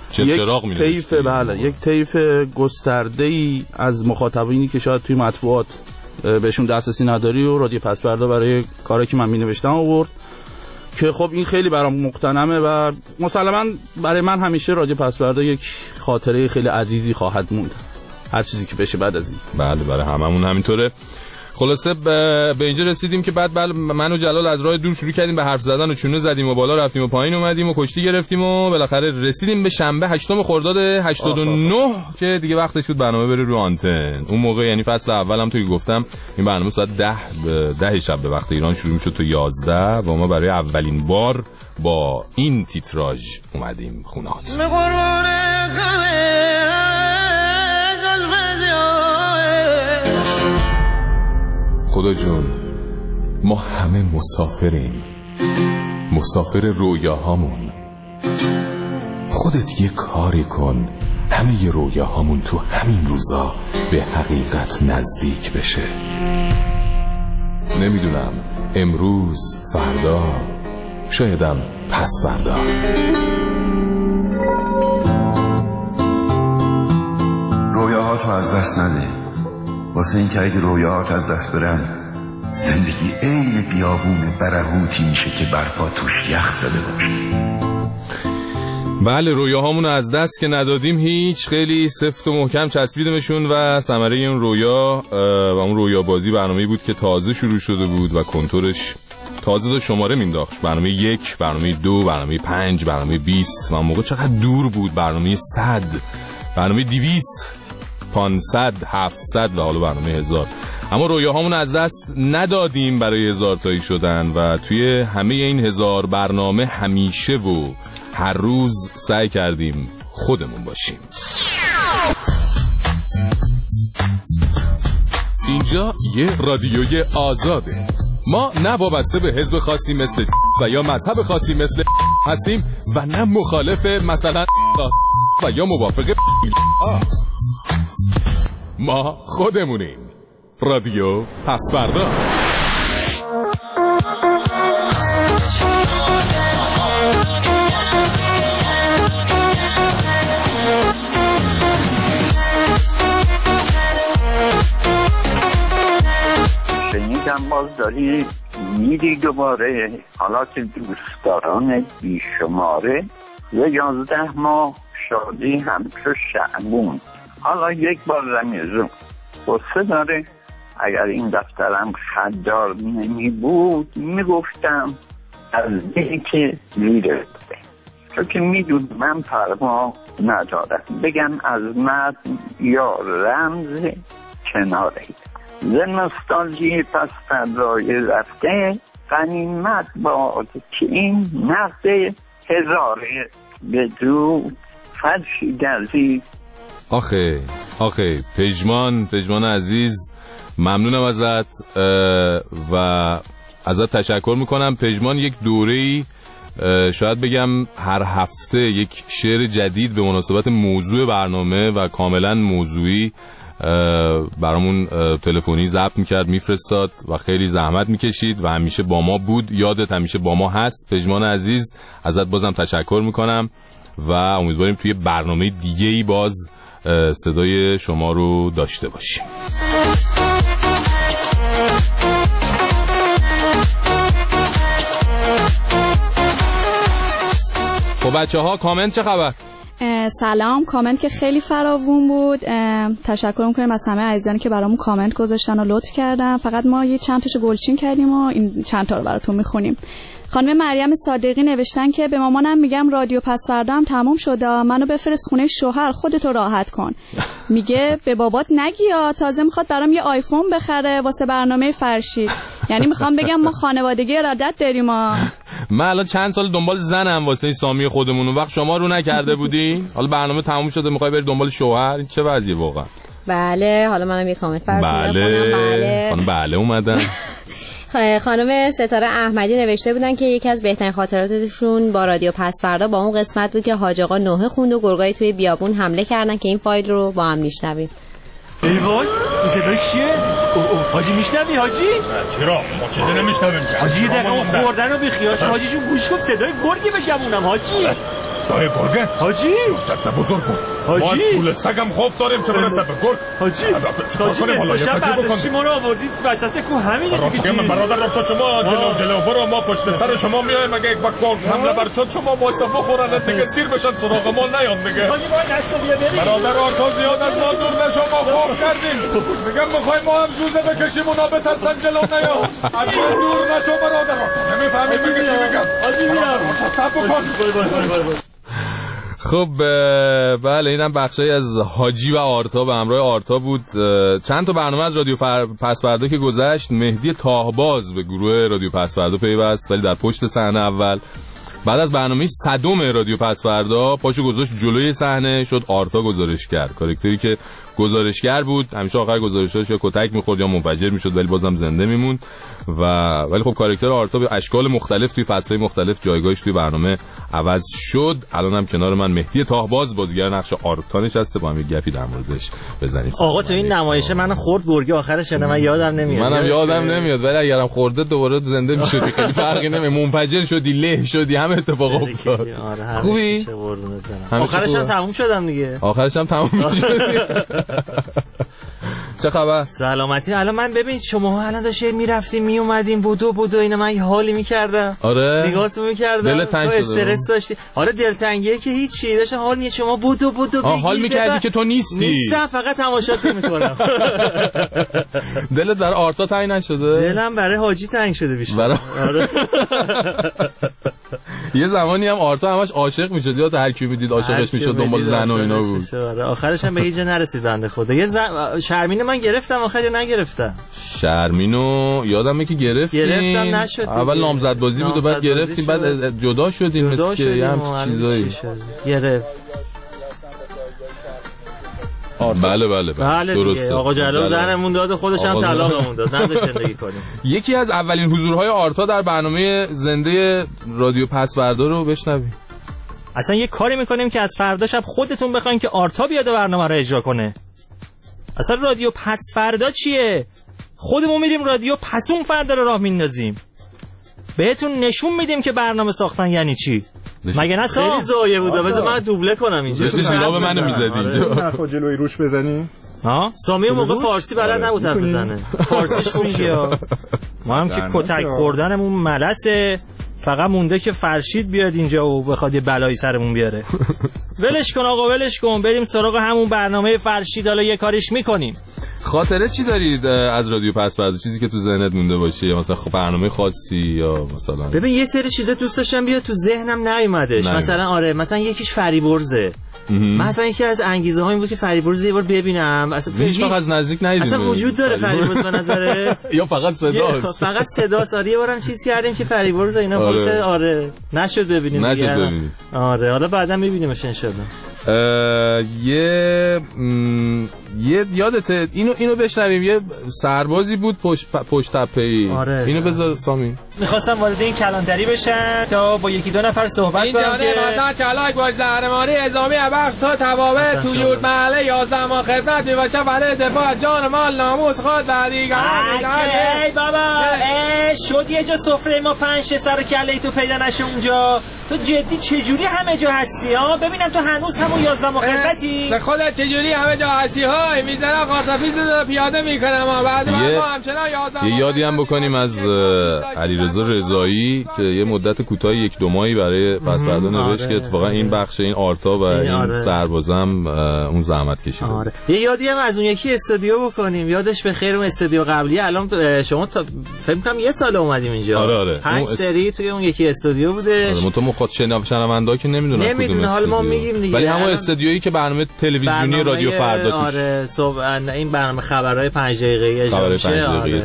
یک طیف گسترده‌ای از مخاطبینی که شاید توی مطبوعات بهشون دسترسی نداری و رادیو پس‌فردا برای کاری که من می‌نوشتم آورد، که خب این خیلی برام مقتنمه و مسلماً برای من همیشه رادیو پس‌فردا یک خاطره خیلی عزیزی خواهد موند، هر چیزی که بشه بعد از این. بله برای هممون همینطوره. خلاصه به اینجا رسیدیم که بعد من و جلال از راه دور شروع کردیم به حرف زدن و چونه زدیم و بالا رفتیم و پایین اومدیم و کشتی گرفتیم و بالاخره رسیدیم به شنبه 8 خرداد 89 که دیگه وقتش بود برنامه بره رو آنتن. اون موقع یعنی فصل اولم تو گفتم این برنامه ساعت 10 شب به وقت ایران شروع میشد تا 11 و ما برای اولین بار با این تیتراژ اومدیم خونه‌هات. خدا جون ما همه مسافریم، مسافر رویاهامون. خودت یه کاری کن همه ی رویاهامون تو همین روزا به حقیقت نزدیک بشه. نمیدونم امروز، فردا، شایدم پس فردا. رویاهاتو از دست نده، واسه این که اگه رویاهات از دست برن زندگی عین بیابون برهوتی میشه که برپا توش یخ زده باشه. بله رویاهامون از دست که ندادیم هیچ، خیلی سفت و محکم چسبیدمشون و ثمره اون رویا و اون رویا بازی برنامه‌ای بود که تازه شروع شده بود و کنتورش تازه داشت شماره مینداخت. برنامه 1، برنامه 2، برنامه 5، برنامه 20 و اون موقع چقدر دور بود. برنامه 100، برنامه 200، 500، 700 و حالا برنامه 1000. اما رویاهامون از دست ندادیم برای 1000 تایی شدن و توی همه این 1000 برنامه همیشه و هر روز سعی کردیم خودمون باشیم. اینجا یه رادیوی آزاده. ما نه وابسته به حزب خاصی مثل و یا مذهب خاصی مثل هستیم و نه مخالف مثلا و یا موافق ما خودمونیم. رادیو پس‌فردا. شنیدم باز داری میری دوباره، حالا که دوستداران بیشماره، 11 ماه شادی همچو شعبون، حالا یک بار رمزون قصه داره. اگر این دفترم خدار نمی بود میگفتم از دلی که میره، چون که میدود من پروا ندارم بگم از متن یا رمز کناره. ز نوستالژی پس فردای رفته غنیمت باد که این نقد هزاره بدرود فرشی گردی. آخه پژمان عزیز ممنونم ازت و ازت تشکر میکنم. پژمان یک دوره‌ای شاید بگم هر هفته یک شعر جدید به مناسبت موضوع برنامه و کاملا موضوعی برامون تلفنی ضبط میکرد میفرستاد و خیلی زحمت میکشید و همیشه با ما بود. یادت همیشه با ما هست پژمان عزیز، ازت بازم تشکر میکنم و امیدواریم توی برنامه دیگه‌ای باز صدای شما رو داشته باشیم. خب بچه‌ها کامنت چه خبر؟ سلام. کامنت که خیلی فراوون بود. تشکر می‌کنیم از همه عزیزانی که برامون کامنت گذاشتن و لطف کردن. فقط ما یه چند تاشو گلچین کردیم و این چند تا رو براتون می‌خونیم. خانم مریم صادقی نوشتن که به مامانم میگم رادیو پس فردا هم تموم شده، منو بفرست خونه شوهر، خودتو راحت کن. میگه به بابات نگیا، تازه میخواد برام یه آیفون بخره واسه برنامه فرشید. یعنی میخوام بگم ما خانوادگی ارادت داریم. من الان چند سال دنبال زنم واسه سامی خودمون، وقت شما رو نکرده بودی، حالا برنامه تموم شده میخوای بری دنبال شوهر، چه وضعیه واقعا؟ بله حالا منم یه کامنت فرض کنم. بله اومدن. خانم ستاره احمدی نوشته بودن که یکی از بهترین خاطراتشون با رادیو پس فردا با اون قسمت بود که حاج آقا نوحه خوند و گرگای توی بیابون حمله کردن که این فایل رو با هم میشنویم. ای وای این صدای چیه؟ حاجی میشنوی حاجی؟ چرا؟ ما چه داره میشنویم که؟ حاجی یه دقیقه اون خوردن رو بیخیاش حاجی جون گوش کن صدای گرگی بگمونم حاجی. صدای گرگه؟ حاجی؟ جد بزرگ کن. حاجی؟ ما پول سگم خوف داریم چه برسه به گرگ؟ حاجی؟ حاجی شب برداشتی ما رو آوردید وسط کو همینه دیگه. من برادر رفتا شما جلو برو ما پشت سر شما میایم اگه یک وقت گرگ حمله بر شد شما واسه بخورن دیگه سیر بشن سراغ ما نیاد دیگه. حاجی ما دستا بیا بریم. برادر آرتا زیاد از ما دور نشو ما خوف کردیم. میگم میخوایم ما هم جوزه بکشیم اونا بترسن جلو نیاد. از ما دور نشو برادر آرتا. نمیفهمی بگی چی میگم. حاجی بیا. صبر کن. خب بله اینم بخشی از حاجی و آرتا به همراه آرتا بود. چند تا برنامه از رادیو پس فردا که گذشت، مهدی تاهباز به گروه رادیو پس فردا پیوست ولی در پشت صحنه اول. بعد از برنامه 100 رادیو پس فردا پاشو گذاشت جلوی صحنه، شد آرتا گزارشگر، کاراکتری که گزارشگر بود، همیشه آخر گزارشاش یا کتک می‌خورد یا منفجر می‌شد ولی بازم زنده میموند. ولی خب کاراکتر آرتا به اشکال مختلف توی فصل‌های مختلف جایگاهش توی برنامه عوض شد. الانم کنار من مهدی تاهباز بازیگر نقش آرتا نشسته، با هم یه گپی در موردش بزنیم. آقا تو این نمایش من خورد گرگی آخرش نه، من یادم نمیاد. منم یادم نمیاد ولی اگرم خورده دوباره زنده می‌شدی، خیلی فرقی نمی‌کنه، منفجر شدی، له شدی، همه اتفاق افتاد. خوبی؟ آخرش هم تموم شدم دیگه. آخرش هم تموم شد. چه خبر؟ سلامتی. الان من ببین شما الان داشتید میرفتیم میومدیم بودو اینا، من یه حالی میکردم. آره نگاهتون میکردم. دلت تنگ شده. استرس داشتی. آره دلتنگیه که هیچی داشتم حال نیست. شما بودو حال میکردی که تو نیستم فقط تماشات میکنم. دلت برای آرتا تنگ نشده؟ دلم برای حاجی تنگ شده بیشتر. آره. یه زمانی هم آرتا همش عاشق میشد، یا هر کی میدید عاشقش میشد، دنبال زن و اینا بود. آخرش هم به هیچ جا نرسید بنده خدا. یه شرمین من گرفتم آخر یا نگرفتم؟ شرمینو یادمه که گرفتم نشد. اول نامزد بازی بود و بعد گرفتیم، بعد جدا شدیم مثل که یه هم چیزایی گرفت. بله درسته. آقا جلال زنمون داد و خودش هم طلاقمون داد، نذاشت زندگی کنیم. یکی از اولین حضورهای آرتا در برنامه زنده رادیو پس فردا رو بشنویم. اصلا یه کاری میکنیم که از فردا شب خودتون بخواین که آرتا بیاد برنامه رو اجرا کنه. اصلا رادیو پس فردا چیه؟ خودمون میریم رادیو پسون فردا رو راه میندازیم، بهتون نشون میدیم که برنامه ساختن یعنی چی. مگه نه خیلی زایه بوده. بذار من دوبله کنم اینجا. داشتی جلاب منو میزدی اینجا. نخوا جلوی روش بزنی. ها سامی اون موقع فارسی بلد نبود حرف بزنه. فارسیش میگه. ما هم که کتک خوردنمون ملسه، فقط مونده که فرشید بیاد اینجا و بخواد یه بلایی سرمون بیاره. ولش کن آقا ولش کن، بریم سراغ همون برنامه فرشید، حالا یه کاریش میکنیم. خاطره چی دارید از رادیو پس فردا؟ چیزی که تو ذهنت مونده باشه، یا مثلا برنامه خاصی، یا مثلا ببین یه سری چیزا دوست داشتم بیاد تو ذهنم نیومدش. مثلا آره مثلا یکیش فریبرزه. مثلا یکی از انگیزه هایم بود که فریبرز یه بار ببینم. اصلا هیچ وقت از نزدیک ندیدم. اصلا وجود داره فریبرز به نظرت؟ یا فقط صداست؟ فقط صداست. آره یه بارم چیز کردیم که فریبرز اینا واسه آره نشد ببینیم. آره حالا بعدا میبینیمش ان شاء الله. یه یادته اینو بشنویم، یه سربازی بود پشت تپه‌ای. آره. اینو بذار سامی. می‌خواستم وارد این کلانتری بشن تا با یکی دو نفر صحبت کنم که مثلا چالاک با زهرماری اعزامی بخش تا توابع تو یورت محله 11 ما خدمت می‌باشه برای دفاع جان مال ناموس خود و دیگران. ای بابا شد یه جا سفره ما 5 6 سر کله تو پیدا نشه اونجا. تو جدی چجوری همه جا هستی ها؟ ببینم تو هنوز همون 11 ما خدمتی؟ به خودت چجوری همه جا هستی ها؟ های میزنم خاطرفیز پیاده میکنم بعد ما همچنان یه یادی هم بکنیم از علیرضا رضایی که یه مدت کوتاهی 1-2 ماهی برای پس‌فردا نوشت که اتفاقا این بخش این آرتا و این سربازم اون زحمت کشیده. یه یادی هم از اون یکی استودیو بکنیم، یادش به خیر. اون استودیو قبلی الان شما تا فکر کنم یه سال اومدیم اینجا. آره 5 سری توی اون یکی استودیو بودش. تو مخاطب شنوندا که نمیدونن حالا ما میگیم دیگه، ولی همون استودیویی که برنامه تلویزیونی رادیو فردا توش. آره صبح این برنامه خبرهای 5 دقیقه‌ای اجرا میشه.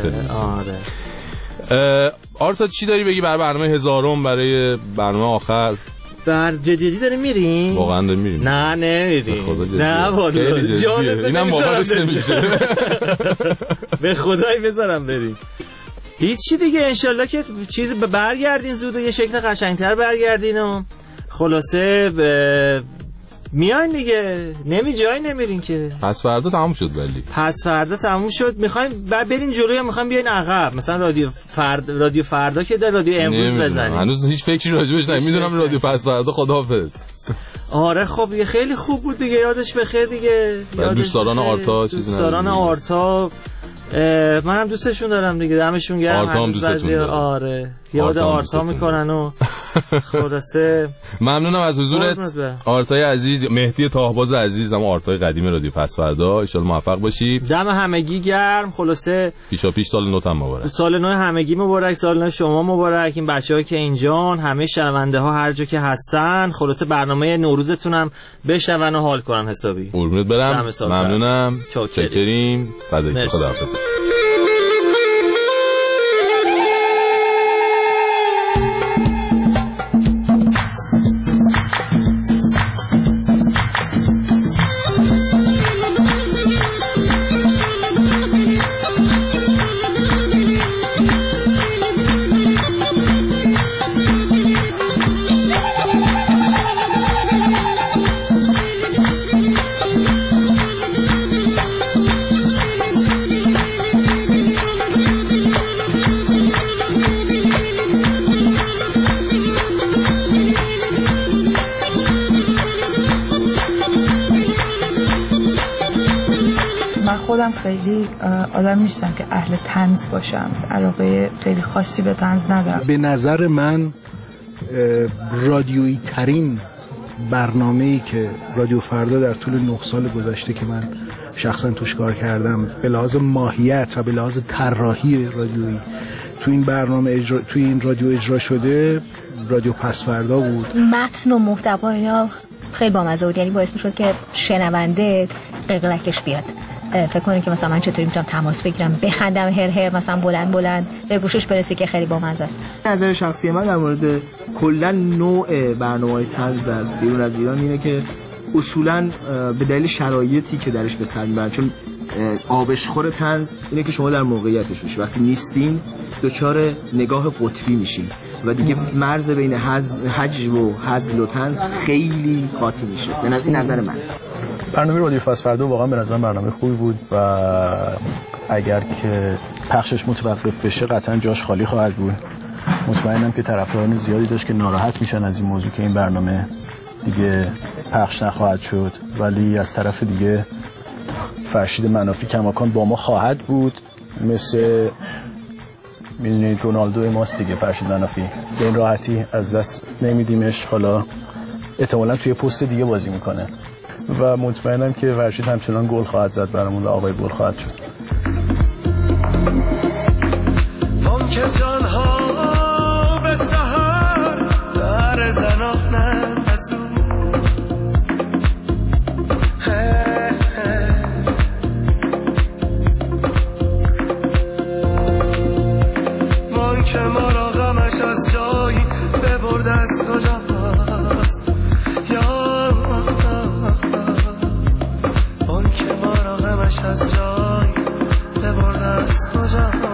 آره. آرتا چی داری بگی برای برنامه هزارم، برای برنامه آخر؟ جدی داریم میریم؟ واقعا داریم میریم؟ نه نمیریم. نه والله جانت اینم باورش نمیشه. به خدای بذارم بریم. هیچی دیگه، انشالله که چیز برگردین زود و یه شکل قشنگتر برگردین و خلاصه میاین دیگه. جایی نمیرین که. پس فردا تموم شد. ولی پس فردا تموم شد. میخوایم برین جلوی یا میخوایم بیاین عقب؟ مثلا رادیو فردا که در رادیو امروز بزنیم. هنوز هیچ فکری راجبش نمیدونم. رادیو پس فردا خداحافظ. آره خب یه خیلی خوب بود دیگه، یادش بخیر دیگه. دوستداران آرتا چیزی دوستداران آرتا منم دوستشون دارم دیگه، دمشون گرم. آرتا هم دوستشون دارم. آره یاد آرتا میکنن و خلاصه ممنونم از حضورت آرتای عزیز، مهدی تاهباز عزیز، هم آرتای قدیم رادیو پس فردا. ان شاء الله موفق باشی. دم همگی گرم. خلاصه پیش سال نو هم مبارک. سال نو همگی مبارک، سال نو شما مبارک، این بچه‌ها که اینجان، همه شنونده ها هر جا که هستن. خلاصه برنامه نوروزتون هم بشنون و حال کنن حسابی. قربونت برم. ممنونم. چاکریم. خداحافظ. خودم خیلی آدم نیستم که اهل طنز باشم، علاقه خیلی خاصی به طنز ندارم. به نظر من رادیویی ترین برنامه‌ای که رادیو فردا در طول 9 سال گذشته که من شخصا توش کار کردم به لحاظ ماهیت و به لحاظ طراحی رادیویی تو این برنامه تو این رادیو اجرا شده رادیو پس فردا بود. متن و محتوا خیلی بامزه بود، یعنی باعث میشد که شنونده قلقلکش بیاد، فکر کنه که مثلا من چطوری میتونم تماس بگیرم، بخندم هر مثلا بلند به گوشش برسه که خیلی بامزه است. نظر شخصی من در مورد کلا نوع برنامه‌های طنز در بیرون از ایران اینه که اصولاً به دلیل شرایطی که درش به سر میبرن، چون آبشخور طنز اینه که شما در موقعیتش میشی، وقتی نیستین دچار نگاه قطبی میشین و دیگه مرز بین هجو و هزل و طنز خیلی قاطی میشه. به نظر من برنامه رادیو پس فردا واقعا به نظر برنامه خوبی بود و اگر که پخشش متوقف بشه قطعا جاش خالی خواهد بود. مطمئنم که طرفداران زیادی داشت که ناراحت میشن از این موضوع که این برنامه دیگه پخش نخواهد شد، ولی از طرف دیگه فرشید منافی کماکان با ما خواهد بود، مثل میدونید رونالدو ماست دیگه. فرشید منافی به این راحتی از دست نمیدیمش، حالا احتمالاً توی پست دیگه بازی میکنه و مطمئنم که فرشید همچنان گل خواهد زد برامون و آقای گل خواهد شد. که جانها به سحر در زنانند از او وان که ما را غمش از جایی ببرد از کجاست، یا وان که ما را غمش از جایی ببرد از کجاست.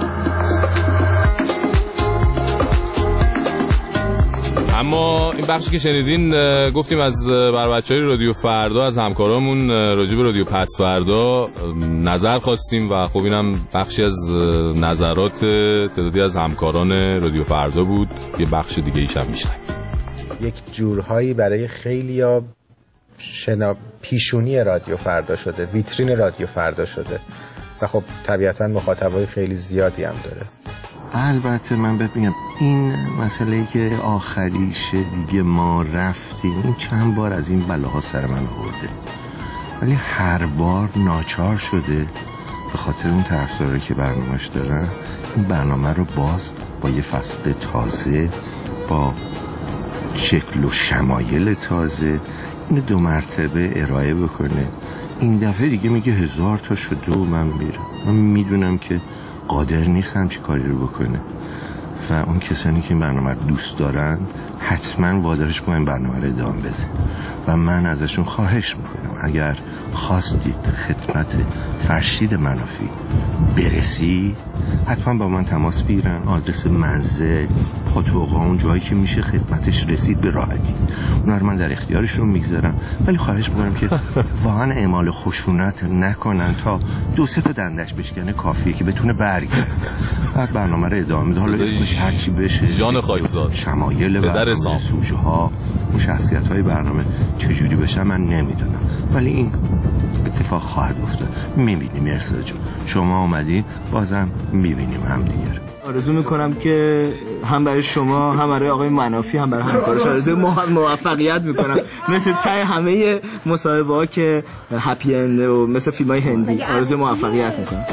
اما این بخشی که شنیدین گفتیم از بچه‌های رادیو فردا، از همکارامون راجع به رادیو پس فردا نظر خواستیم و خب اینم بخشی از نظرات تعدادی از همکاران رادیو فردا بود. یه بخش دیگه ایش هم میشنیم. یک جورهایی برای خیلیا پیشونی رادیو فردا شده، ویترین رادیو فردا شده و خب طبیعتا مخاطبای خیلی زیادی هم داره. البته من ببینم این مسئله‌ای که آخریشه دیگه ما رفتیم، این چند بار از این بلاها سر من آورده، ولی هر بار ناچار شده به خاطر اون طرفدارایی که برنامه‌اش دارن این برنامه رو باز با یه فصل تازه، با شکل و شمایل تازه، این 2 مرتبه ارائه بکنه. این دفعه دیگه میگه 1000 تا شده و من میرم. من میدونم که قادر نیستم چی کاری رو بکنه و اون کسانی که این برنامه رو دوست دارن حتما وادارش با این برنامه رو ادامه بده و من ازشون خواهش میکنم اگر خواستید خدمت فرشید منافی برسی حتما با من تماس بگیرن. آدرس منزل، پاتوقا، اون جایی که میشه خدمتش رسید به راحتی، اونا رو من در اختیارشون میگذارم، ولی خواهش میکنم که واقعا اعمال خشونت نکنن تا 2-3 تا دندش بشکنه کافیه که بتونه برگرده. بعد برنامه رو ادامه بده، حالا اسمش هر چی بشه، جان خاکزاد، شمایل برنامه، سوژه ها، اون شخصیت های برنامه چجوری بشه من نمیدونم، ولی این اتفاق خواهد افتاد. میبینیم ارسال جون، شما اومدین بازم میبینیم هم دیگر. آرزو میکنم که هم برای شما هم برای آقای منافی هم برای همکارش آرزو موفقیت میکنم، مثل ته همه مصاحبه ها که هپی اند و مثل فیلم های هندی آرزو موفقیت میکنم.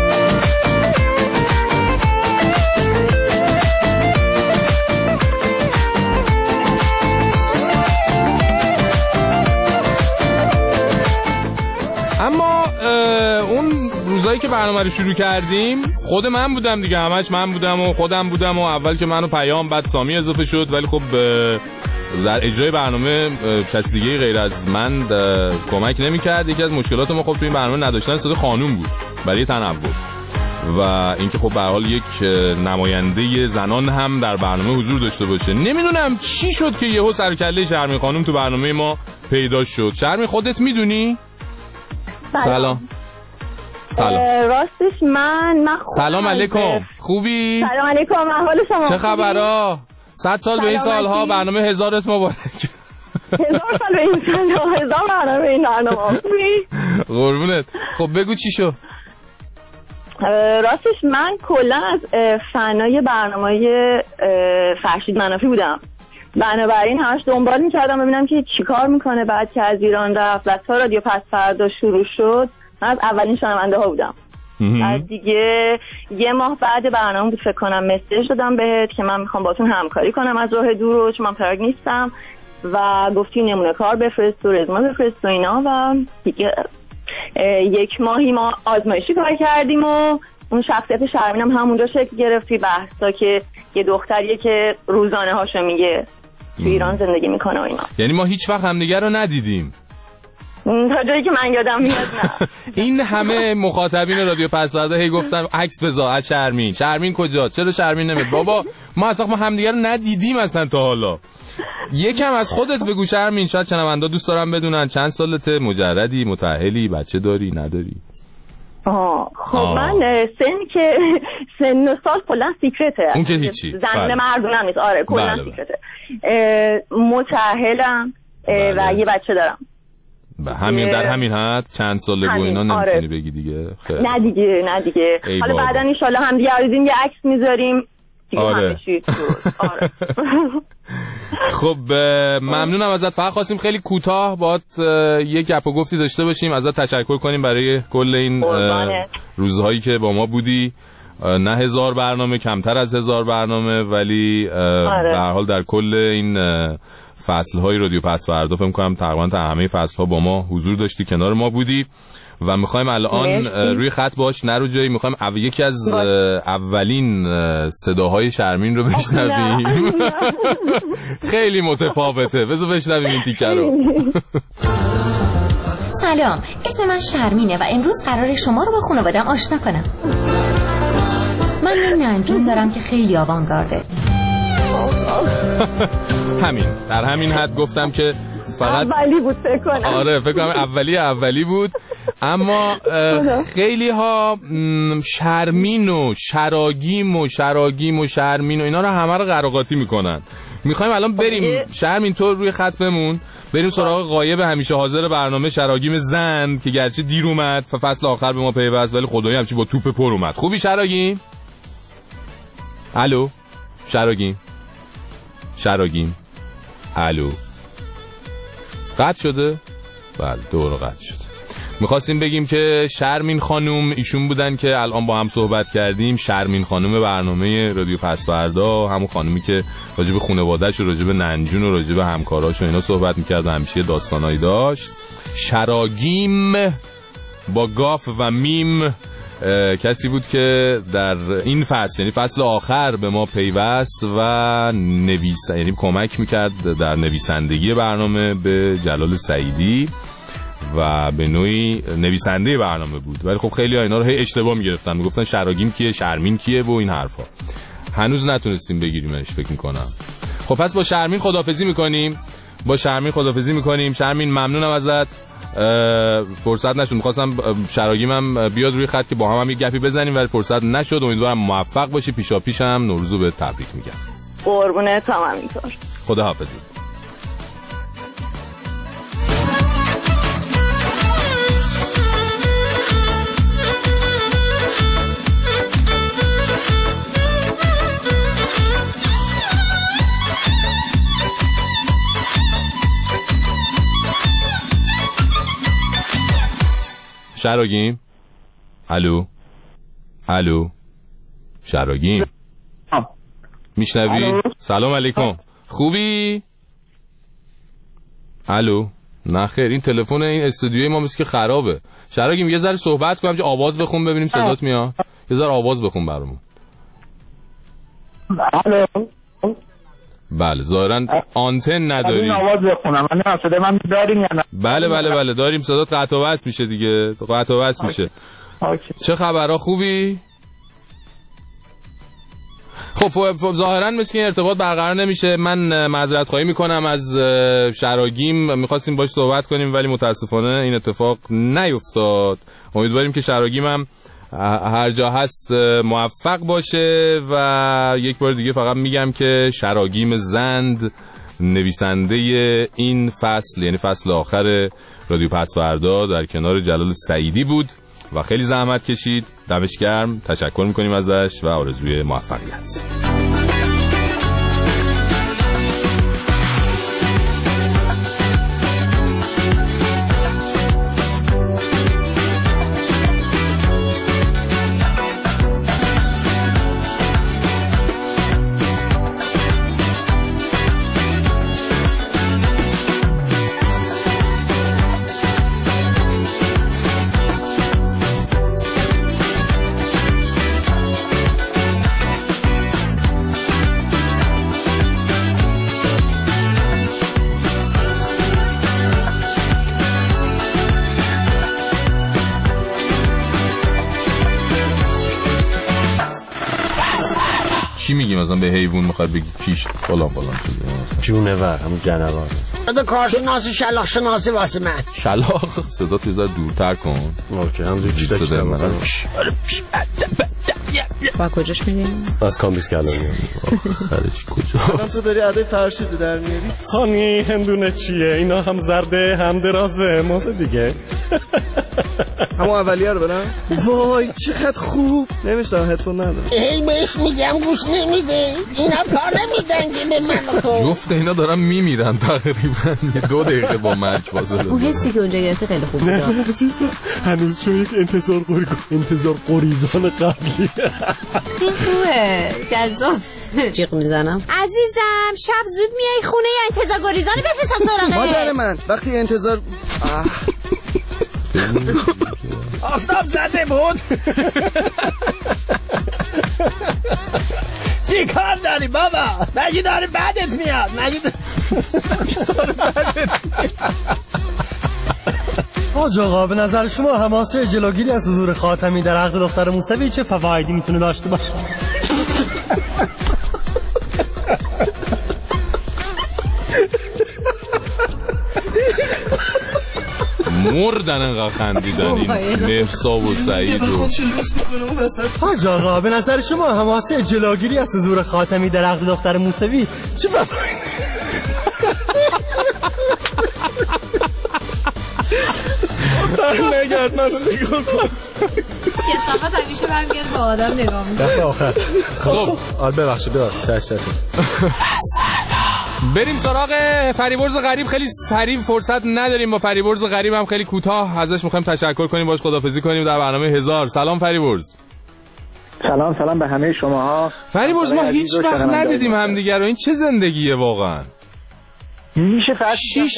اما اون روزایی که برنامه رو شروع کردیم خود من بودم دیگه، همش من بودم و خودم بودم و اول که منو پیام بعد سامی اضافه شد، ولی خب در اجرای برنامه کسی دیگه غیر از من کمک نمی‌کرد. یکی از مشکلات ما خب تو این برنامه نداشتن صدا خانوم بود برای تنوع و اینکه خب به هر حال یک نماینده زنان هم در برنامه حضور داشته باشه. نمیدونم چی شد که یهو سر کله شرمی خانوم تو برنامه ما پیدا شد. شرمی خودت میدونی؟ سلام. راستش من سلام علیکم. خوبی؟ سلام علیکم، احوال شما چه خبرها؟ 100 سال به این سالها، برنامه 1000ت مبارک. 1000 سال به این سالها، 1000 برنامه این برنامه. قربونت. خب بگو چی شد؟ راستش من کلا از فنای برنامه فرشید منافی بودم، بنابراین همش دنبال میکردم ببینم که چیکار میکنه. بعد که از ایران رفت و تا رادیو پس فردا شروع شد من از اولین شنونده ها بودم. بعد دیگه 1 ماه بعد برنامه بود فکر کنم مسیج دادم بهت که من میخوام باتون همکاری کنم از راه دور، چون من پراگ نیستم و گفتی نمونه کار بفرست و رزومه بفرست و اینا و دیگه 1 ماهی ما آزمایشی کار کردیم و اون شخصیت شرمینم همونجا شکل گرفتی، بحثا که یه دختریه که روزانه هاشو میگه تو ایران زندگی میکنه و اینا. یعنی ما هیچ وقت همدیگه رو ندیدیم تا جایی که من یادم میاد نه. این همه مخاطبین رادیو پس فردا هی گفتم عکس بذار از شرمین کجا، چرا شرمین نمیاد؟ بابا ما اصلا ما همدیگه رو ندیدیم اصلا تا حالا. یکم از خودت بگو شرمین، شاید شنوندا دوست دارن بدونن چند سالته، مجردی، متأهلی، بچه داری نداری؟ خب من سن و سال کلا سیکرته، اون که هیچی، زن مردونم نیست. آره کلا سیکرته. متأهلم و یه بچه دارم. همین در همین حد چند ساله و اینا نمیتونی بگی دیگه؟ خیلی نه دیگه حالا بعدا ان شاء الله هم دیگه عریضیم یه عکس میذاریم. آره. خب ممنونم ازت. فقط خواستیم خیلی کوتاه باهات یه گپ و گفتی داشته باشیم، ازت تشکر کنیم برای کل این روزهایی که با ما بودی. نه 1000 برنامه، کمتر از 1000 برنامه، ولی به هر حال در کل این فصل‌های رادیو پس فردا فکر کنم تقریبا تا همه فصل‌ها با ما حضور داشتی، کنار ما بودی و می‌خوایم الان روی خط باش، نرو جایی، می‌خوایم یکی از اولین صداهای شرمین رو بشنویم. خیلی متفاوته، بذار بشنویم این تیکه رو. سلام، اسم من شرمینه و امروز قراره شما رو با خانواده‌ام آشنا کنم. من یه ننجون دارم که خیلی آوانگارده. همین در همین حد گفتم که فقط اولی بود فکر کنم. آره فکر کنم اولی بود. اما خیلی ها شرمین و شراگیم و شرمین و اینا رو همه رو قراقاتی میکنن. میخوایم الان بریم شرمین تو روی خط بمون، بریم سراغ غایب همیشه حاضر برنامه شراگیم زند که گرچه دیر اومد فصل آخر به ما پیوست ولی خدایی همچی با توپ پر اومد. خوبی شراگیم؟ الو شراگیم الو قطع شده؟ بله دور قطع شده. میخواستیم بگیم که شرمین خانوم ایشون بودن که الان با هم صحبت کردیم. شرمین خانوم برنامه رادیو پس‌فردا، همون خانومی که راجب خانواده‌اش و راجب ننجون و راجب همکاراش و اینا صحبت میکرد و همیشه داستانایی داشت. شراگیم با گاف و میم کسی بود که در این فصل یعنی فصل آخر به ما پیوست و یعنی کمک میکرد در نویسندگی برنامه به جلال سعیدی و به نوعی نویسنده برنامه بود. ولی خب خیلی ها اینا رو هی اشتباه میگرفتن، میگفتن شراگیم کیه، شرمین کیه و این حرفا. هنوز نتونستیم بگیریمش فکر میکنم. خب پس با شرمین خداحافظی میکنیم. شرمین ممنونم ازت. فرصت نشد، میخواستم شراگیمم بیاد روی خط که با هم یه گپی بزنیم ولی فرصت نشد. امیدوارم موفق باشی. پیشاپیش هم نوروزو به تبریک میگم. قربونت هم همینطور. خداحافظی. شراگیم الو شراگیم میشنوی؟ سلام علیکم. خوبی؟ الو نه خیر این تلفن این استودیوی ما مثل که خرابه. شراگیم یه ذره صحبت کنم چه آواز بخون ببینیم صدات میاد. یه ذره آواز بخون برامون. الو بله ظاهرا آنتن نداری. این آواز بخونم من صدا من داریم یا نه؟ بله داریم. صدات قطع و وصل میشه دیگه. قطع و وصل میشه. چه خبرها؟ خوبی؟ خب ظاهرا مثل که ارتباط برقرار نمیشه. من معذرت خواهی میکنم از شراگیم. میخواستیم باش صحبت کنیم ولی متاسفانه این اتفاق نیفتاد. امیدواریم که شراگیم هم هر جا هست موفق باشه. و یک بار دیگه فقط میگم که شراگیم زند نویسنده این فصل یعنی فصل آخر رادیو پس‌فردا در کنار جلال سعیدی بود و خیلی زحمت کشید. دمش گرم. تشکر میکنیم ازش و آرزوی موفقیت. چی میگیم مثلا به حیوان میخواد بگی کیش فلان شده جونور همون جنوار. بده کارشناسی شلاق شناسی واسه من. شلاق صدا تو زد دورتر کن. اوکی هم زود چیزا کردم. با کجاش میریم؟ از کامبیس کلانی. خرج کجا؟ الان تو داری عده فرشی تو در میاری؟ خانی هندونه چیه؟ اینا هم زرده هم درازه موزه دیگه. همون اولیه رو برم؟ وای چقدر خوب. نمیشتم هدفون ندارم. هی بهش میگم گوش نمیده. اینا پا نمیدن که به من خود. جفت اینا دارن میمیرن تقریبا 2 دقیقه با مرگ فاصله. اون حسی که اونجا گرفته خیلی خوب بود. هنوز چون یک انتظار قریزان قبلی. خوبه جذاب. جیغ میزنم عزیزم شب زود میای خونه یا انتظار گریزان بفرستم سراغه مادر من وقتی انتظار آفتاب زده بود. چی کار داری بابا؟ مگه داره بعدت میاد. حاج آقا به نظر شما حماسه جلوگیری از حضور خاتمی در عقد دختر موسوی چه فوایدی میتونه داشته باشه؟ مردن انقدر خندیدن این مهرساب و سعید و حاج آقا به نظر شما حماسه جلوگیری از حضور خاتمی در عقد دختر موسوی چه بفایده؟ نگرد منو نگاه کن کسافت همیشه برمیگرد با آدم نگاه میکنه دفعه آخر. خب ببخشید چش بریم سراغ فریبرز غریب. خیلی سریع فرصت نداریم، با فریبرز غریب هم خیلی کوتاه ازش میخوایم تشکر کنیم، باش خداحافظی کنیم در برنامه 1000. سلام فریبرز. سلام به همه شماها. فریبرز ما هیچ وقت ندیدیم همدیگه رو، این چه زندگیه واقعا؟ میشه فقط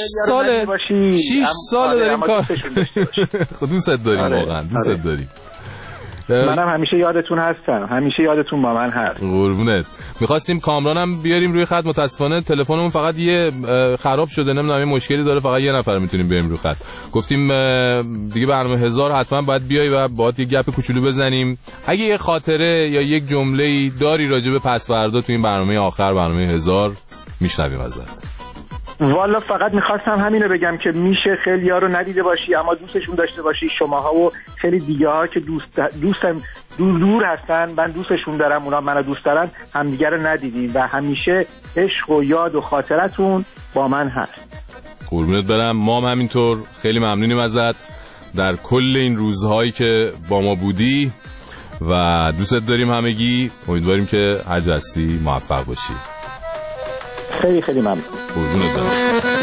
6 سال داریم کار. خود دوست داریم واقعا، دوست داریم. منم همیشه یادتون هستم، همیشه یادتون با من هست. قربونت. می‌خواستیم کامرانم بیاریم روی خط، متاسفانه تلفنمون فقط یه خراب شده، نمیدونم یه مشکلی داره، فقط یه نفر میتونیم بیاریم روی خط. گفتیم دیگه برنامه 1000 حتما باید بیای و باهات یه گپ کوچولو بزنیم. اگه یه خاطره یا یک جمله‌ای داری راجع به پس فردا تو این برنامه آخر، برنامه 1000 میشنویم ازت. والا فقط میخواستم همینو بگم که میشه خیلی‌ها رو ندیده باشی اما دوستشون داشته باشی، شماها و خیلی دیگه ها که دوستم دور هستن، من دوستشون دارم، اونا منو دوست دارن، همدیگه رو ندیدین و همیشه عشق و یاد و خاطرتون با من هست. قربونت برم، ما هم همینطور خیلی ممنونیم ازت در کل این روزهایی که با ما بودی و دوستت داریم همگی. امیدواریم که هر جا هستی موفق باشی. خیلی ممنون. قربونت برم.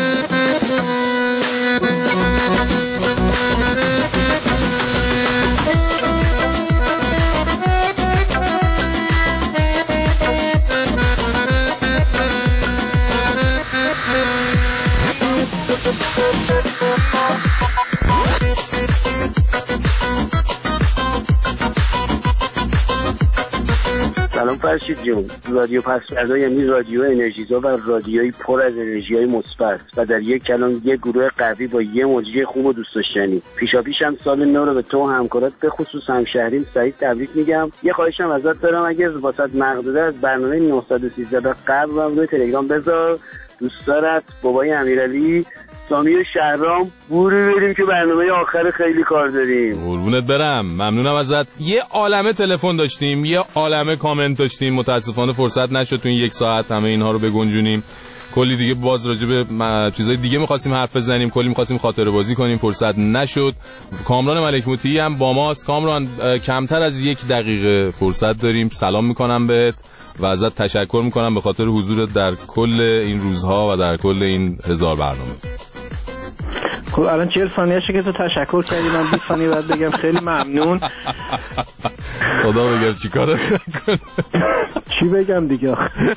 سلام فرشید جون. رادیو پس فردا یعنی رادیو انرژیزا و رادیوی پر از انرژی‌های مثبت و در یک کلام یک گروه قوی با یه مجری خوب و دوست داشتنی. پیشاپیش هم سال نو رو به تو و همکارات به خصوص همشهریم سعید تبریک میگم. یه خواهشم ازت دارم، اگه واسط مقدوره از برنامه 913 به قبل هم روی تلگرام بذار. دوست دارت بابای امیرعلی سامی شهرام بوری بریم که برنامه آخر خیلی کار داریم. قربونت برم، ممنونم ازت. یه عالمه تلفن داشتیم، یه عالمه کامنت داشتیم، متاسفانه فرصت نشد تو این یک ساعت همه اینها رو بگنجونیم. کلی دیگه باز راجع به چیزای دیگه می‌خواستیم حرف بزنیم، کلی می‌خواستیم خاطره بازی کنیم، فرصت نشد. کامران ملک موطیی هم با ماست. کامران کمتر از 1 دقیقه فرصت داریم. سلام می‌کنم بهت و ازت تشکر می‌کنم به خاطر حضورت در کل این روزها و در کل این 1000 برنامه. خب الان 40 ثانیه شه که تو تشکر کردی، من 20 ثانیه بعد بگم خیلی ممنون. خدا بگرد چیکار کنه. چی بگم دیگه؟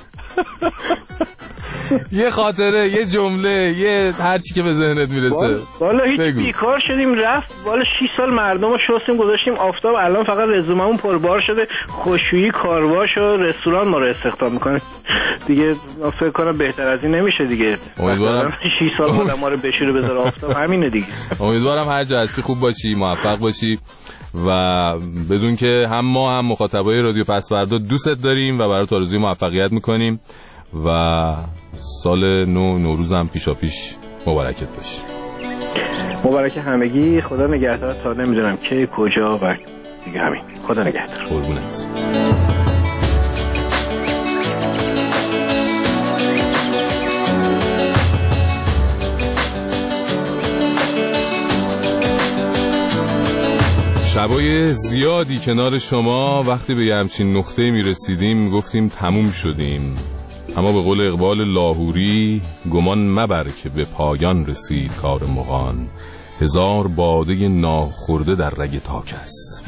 یه خاطره، یه جمله، یه هر چی که به ذهنت میرسه. والا هیچ بیکار شدیم رفت. والا 6 سال مردم رو شستیم گذاشتیم آفتاب، الان فقط رزوممون پربار شده. خوشویی کارواش و رستوران ما رو استخدام میکنه دیگه. فکر کنم بهتر از این نمیشه دیگه. امیدوارم 6 سال آدم ما رو بشوره بذاره آفتاب، همینه دیگه. امیدوارم هر جا هستی خوب باشی، موفق باشی و بدون که هم ما هم مخاطبای رادیو پس فردا دوستت داریم و برات آرزوی موفقیت میکنیم و سال نو نوروز هم پیشاپیش مبارکت باشه. مبارک همگی. خدا نگهدار تا نمیدونم کی کجا و دیگه همین. خدا نگهدار. قربونت. شبای زیادی کنار شما وقتی به همچین نقطه می رسیدیم گفتیم تموم شدیم، اما به قول اقبال لاهوری گمان مبر که به پایان رسید کار مغان، 1000 باده ناخورده در رگ تاک است.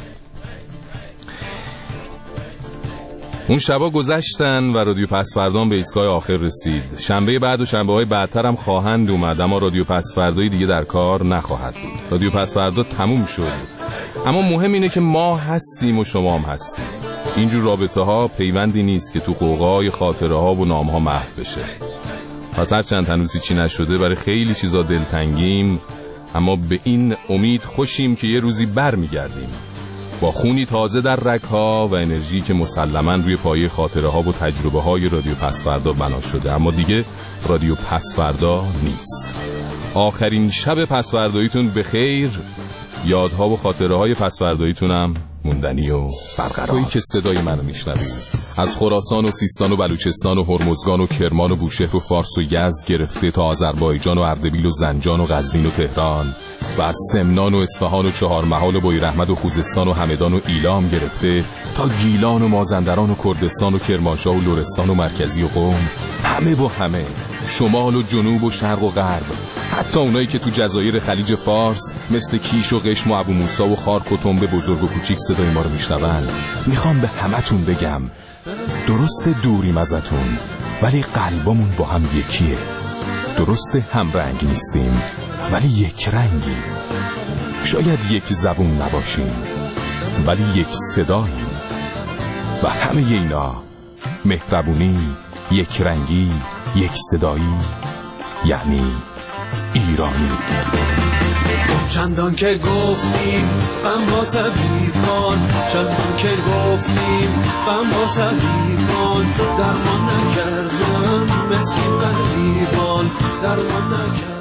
اون شبا گذشتن و رادیو پس فردا به ایستگاه آخر رسید. شنبه بعد و شنبه های بعدتر هم خواهند اومد، اما رادیو پس فردایی دیگه در کار نخواهد بود. رادیو پس فردا تموم شد، اما مهم اینه که ما هستیم و شما هم هستیم. اینجور رابطه ها پیوندی نیست که تو قوقای خاطره ها و نام ها محو بشه. پس هرچند هنوز چی نشده، برای خیلی چیزا دلتنگیم، اما به این امید خوشیم که یه روزی بر میگردیم با خونی تازه در رگ‌ها و انرژی که مسلماً روی پایه خاطره ها و تجربه های رادیو پس فردا بنا شده، اما دیگه رادیو پس فردا نیست. آخرین شب پسورداییتون به خیر. یادها و خاطره های پسورداییتونم موندنی و برقرار. تویی که صدای منو میشنوی از خراسان و سیستان و بلوچستان و هرمزگان و کرمان و بوشهر و فارس و یزد گرفته تا آذربایجان و اردبیل و زنجان و قزوین و تهران و از سمنان و اصفهان و چهارمحال و بویراحمد و خوزستان و همدان و ایلام گرفته تا گیلان و مازندران و کردستان و کرمانشاه و لرستان و مرکزی و قم، همه و همه، شمال و جنوب و شرق و غرب، حتی اونایی که تو جزایر خلیج فارس مثل کیش و قشم و ابو موسی و خارک و تنبه بزرگ و کوچیک صدای ما رو میشنون. میخوام به همتون بگم درست دوریم ازتون ولی قلبمون با هم یکیه. درست هم رنگ نیستیم ولی یک رنگی. شاید یک زبون نباشیم ولی یک صداییم. و همه اینا مهربونی، یک رنگی، یک صدایی، یعنی ایرانی. چندان که گفتیم غم با طبیبان، چندان که گفتیم غم با طبیبان، درمان نکردن مسکین غریبان، درمان نکردن.